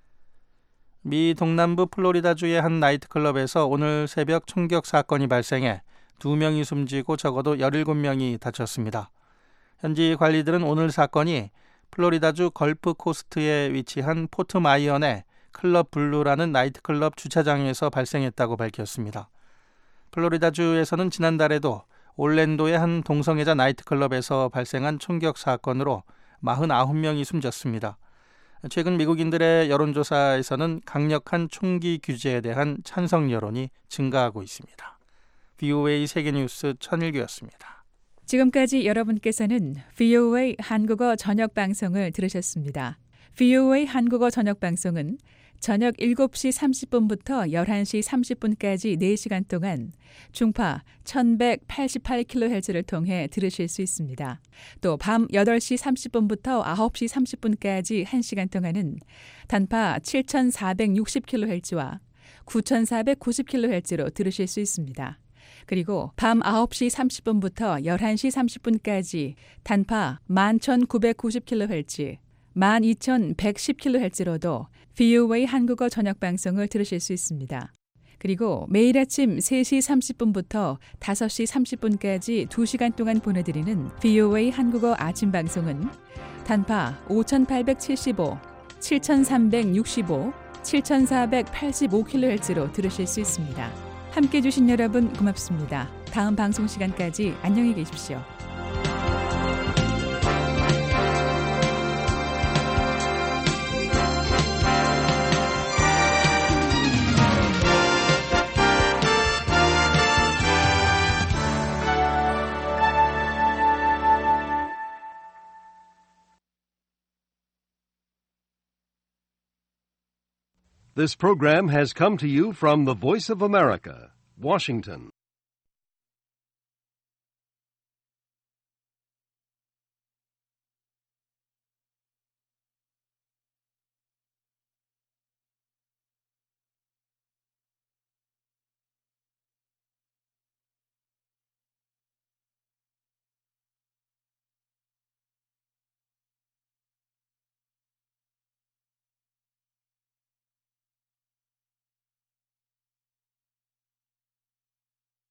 미 동남부 플로리다주의 한 나이트클럽에서 오늘 새벽 총격 사건이 발생해 두 명이 숨지고 적어도 열일곱 명이 다쳤습니다. 현지 관리들은 오늘 사건이 플로리다주 걸프 코스트에 위치한 포트 마이언의 클럽 블루라는 나이트클럽 주차장에서 발생했다고 밝혔습니다. 플로리다주에서는 지난달에도 올랜도의 한 동성애자 나이트클럽에서 발생한 총격 사건으로 사십구 명이 숨졌습니다. 최근 미국인들의 여론조사에서는 강력한 총기 규제에 대한 찬성 여론이 증가하고 있습니다. 비오에이 세계뉴스 천일규였습니다. 지금까지 여러분께서는 비오에이 한국어 저녁방송을 들으셨습니다. 비오에이 한국어 저녁방송은 저녁 일곱 시 삼십 분부터 열한 시 삼십 분까지 네 시간 동안 중파 천백팔십팔 킬로헤르츠를 통해 들으실 수 있습니다. 또 밤 여덟 시 삼십 분부터 아홉 시 삼십 분까지 한 시간 동안은 단파 칠천사백육십 킬로헤르츠와 구천사백구십 킬로헤르츠로 들으실 수 있습니다. 그리고 밤 아홉 시 삼십 분부터 열한 시 삼십 분까지 단파 만 천구백구십 킬로헤르츠, 만 이천백십 킬로헤르츠로도 비오에이 한국어 저녁방송을 들으실 수 있습니다. 그리고 매일 아침 세 시 삼십 분부터 다섯 시 삼십 분까지 두 시간 동안 보내드리는 비오에이 한국어 아침방송은 단파 오천팔백칠십오, 칠천삼백육십오, 칠천사백팔십오 킬로헤르츠로 들으실 수 있습니다. 함께해 주신 여러분 고맙습니다. 다음 방송 시간까지 안녕히 계십시오. This program has come to you from the Voice of America, Washington.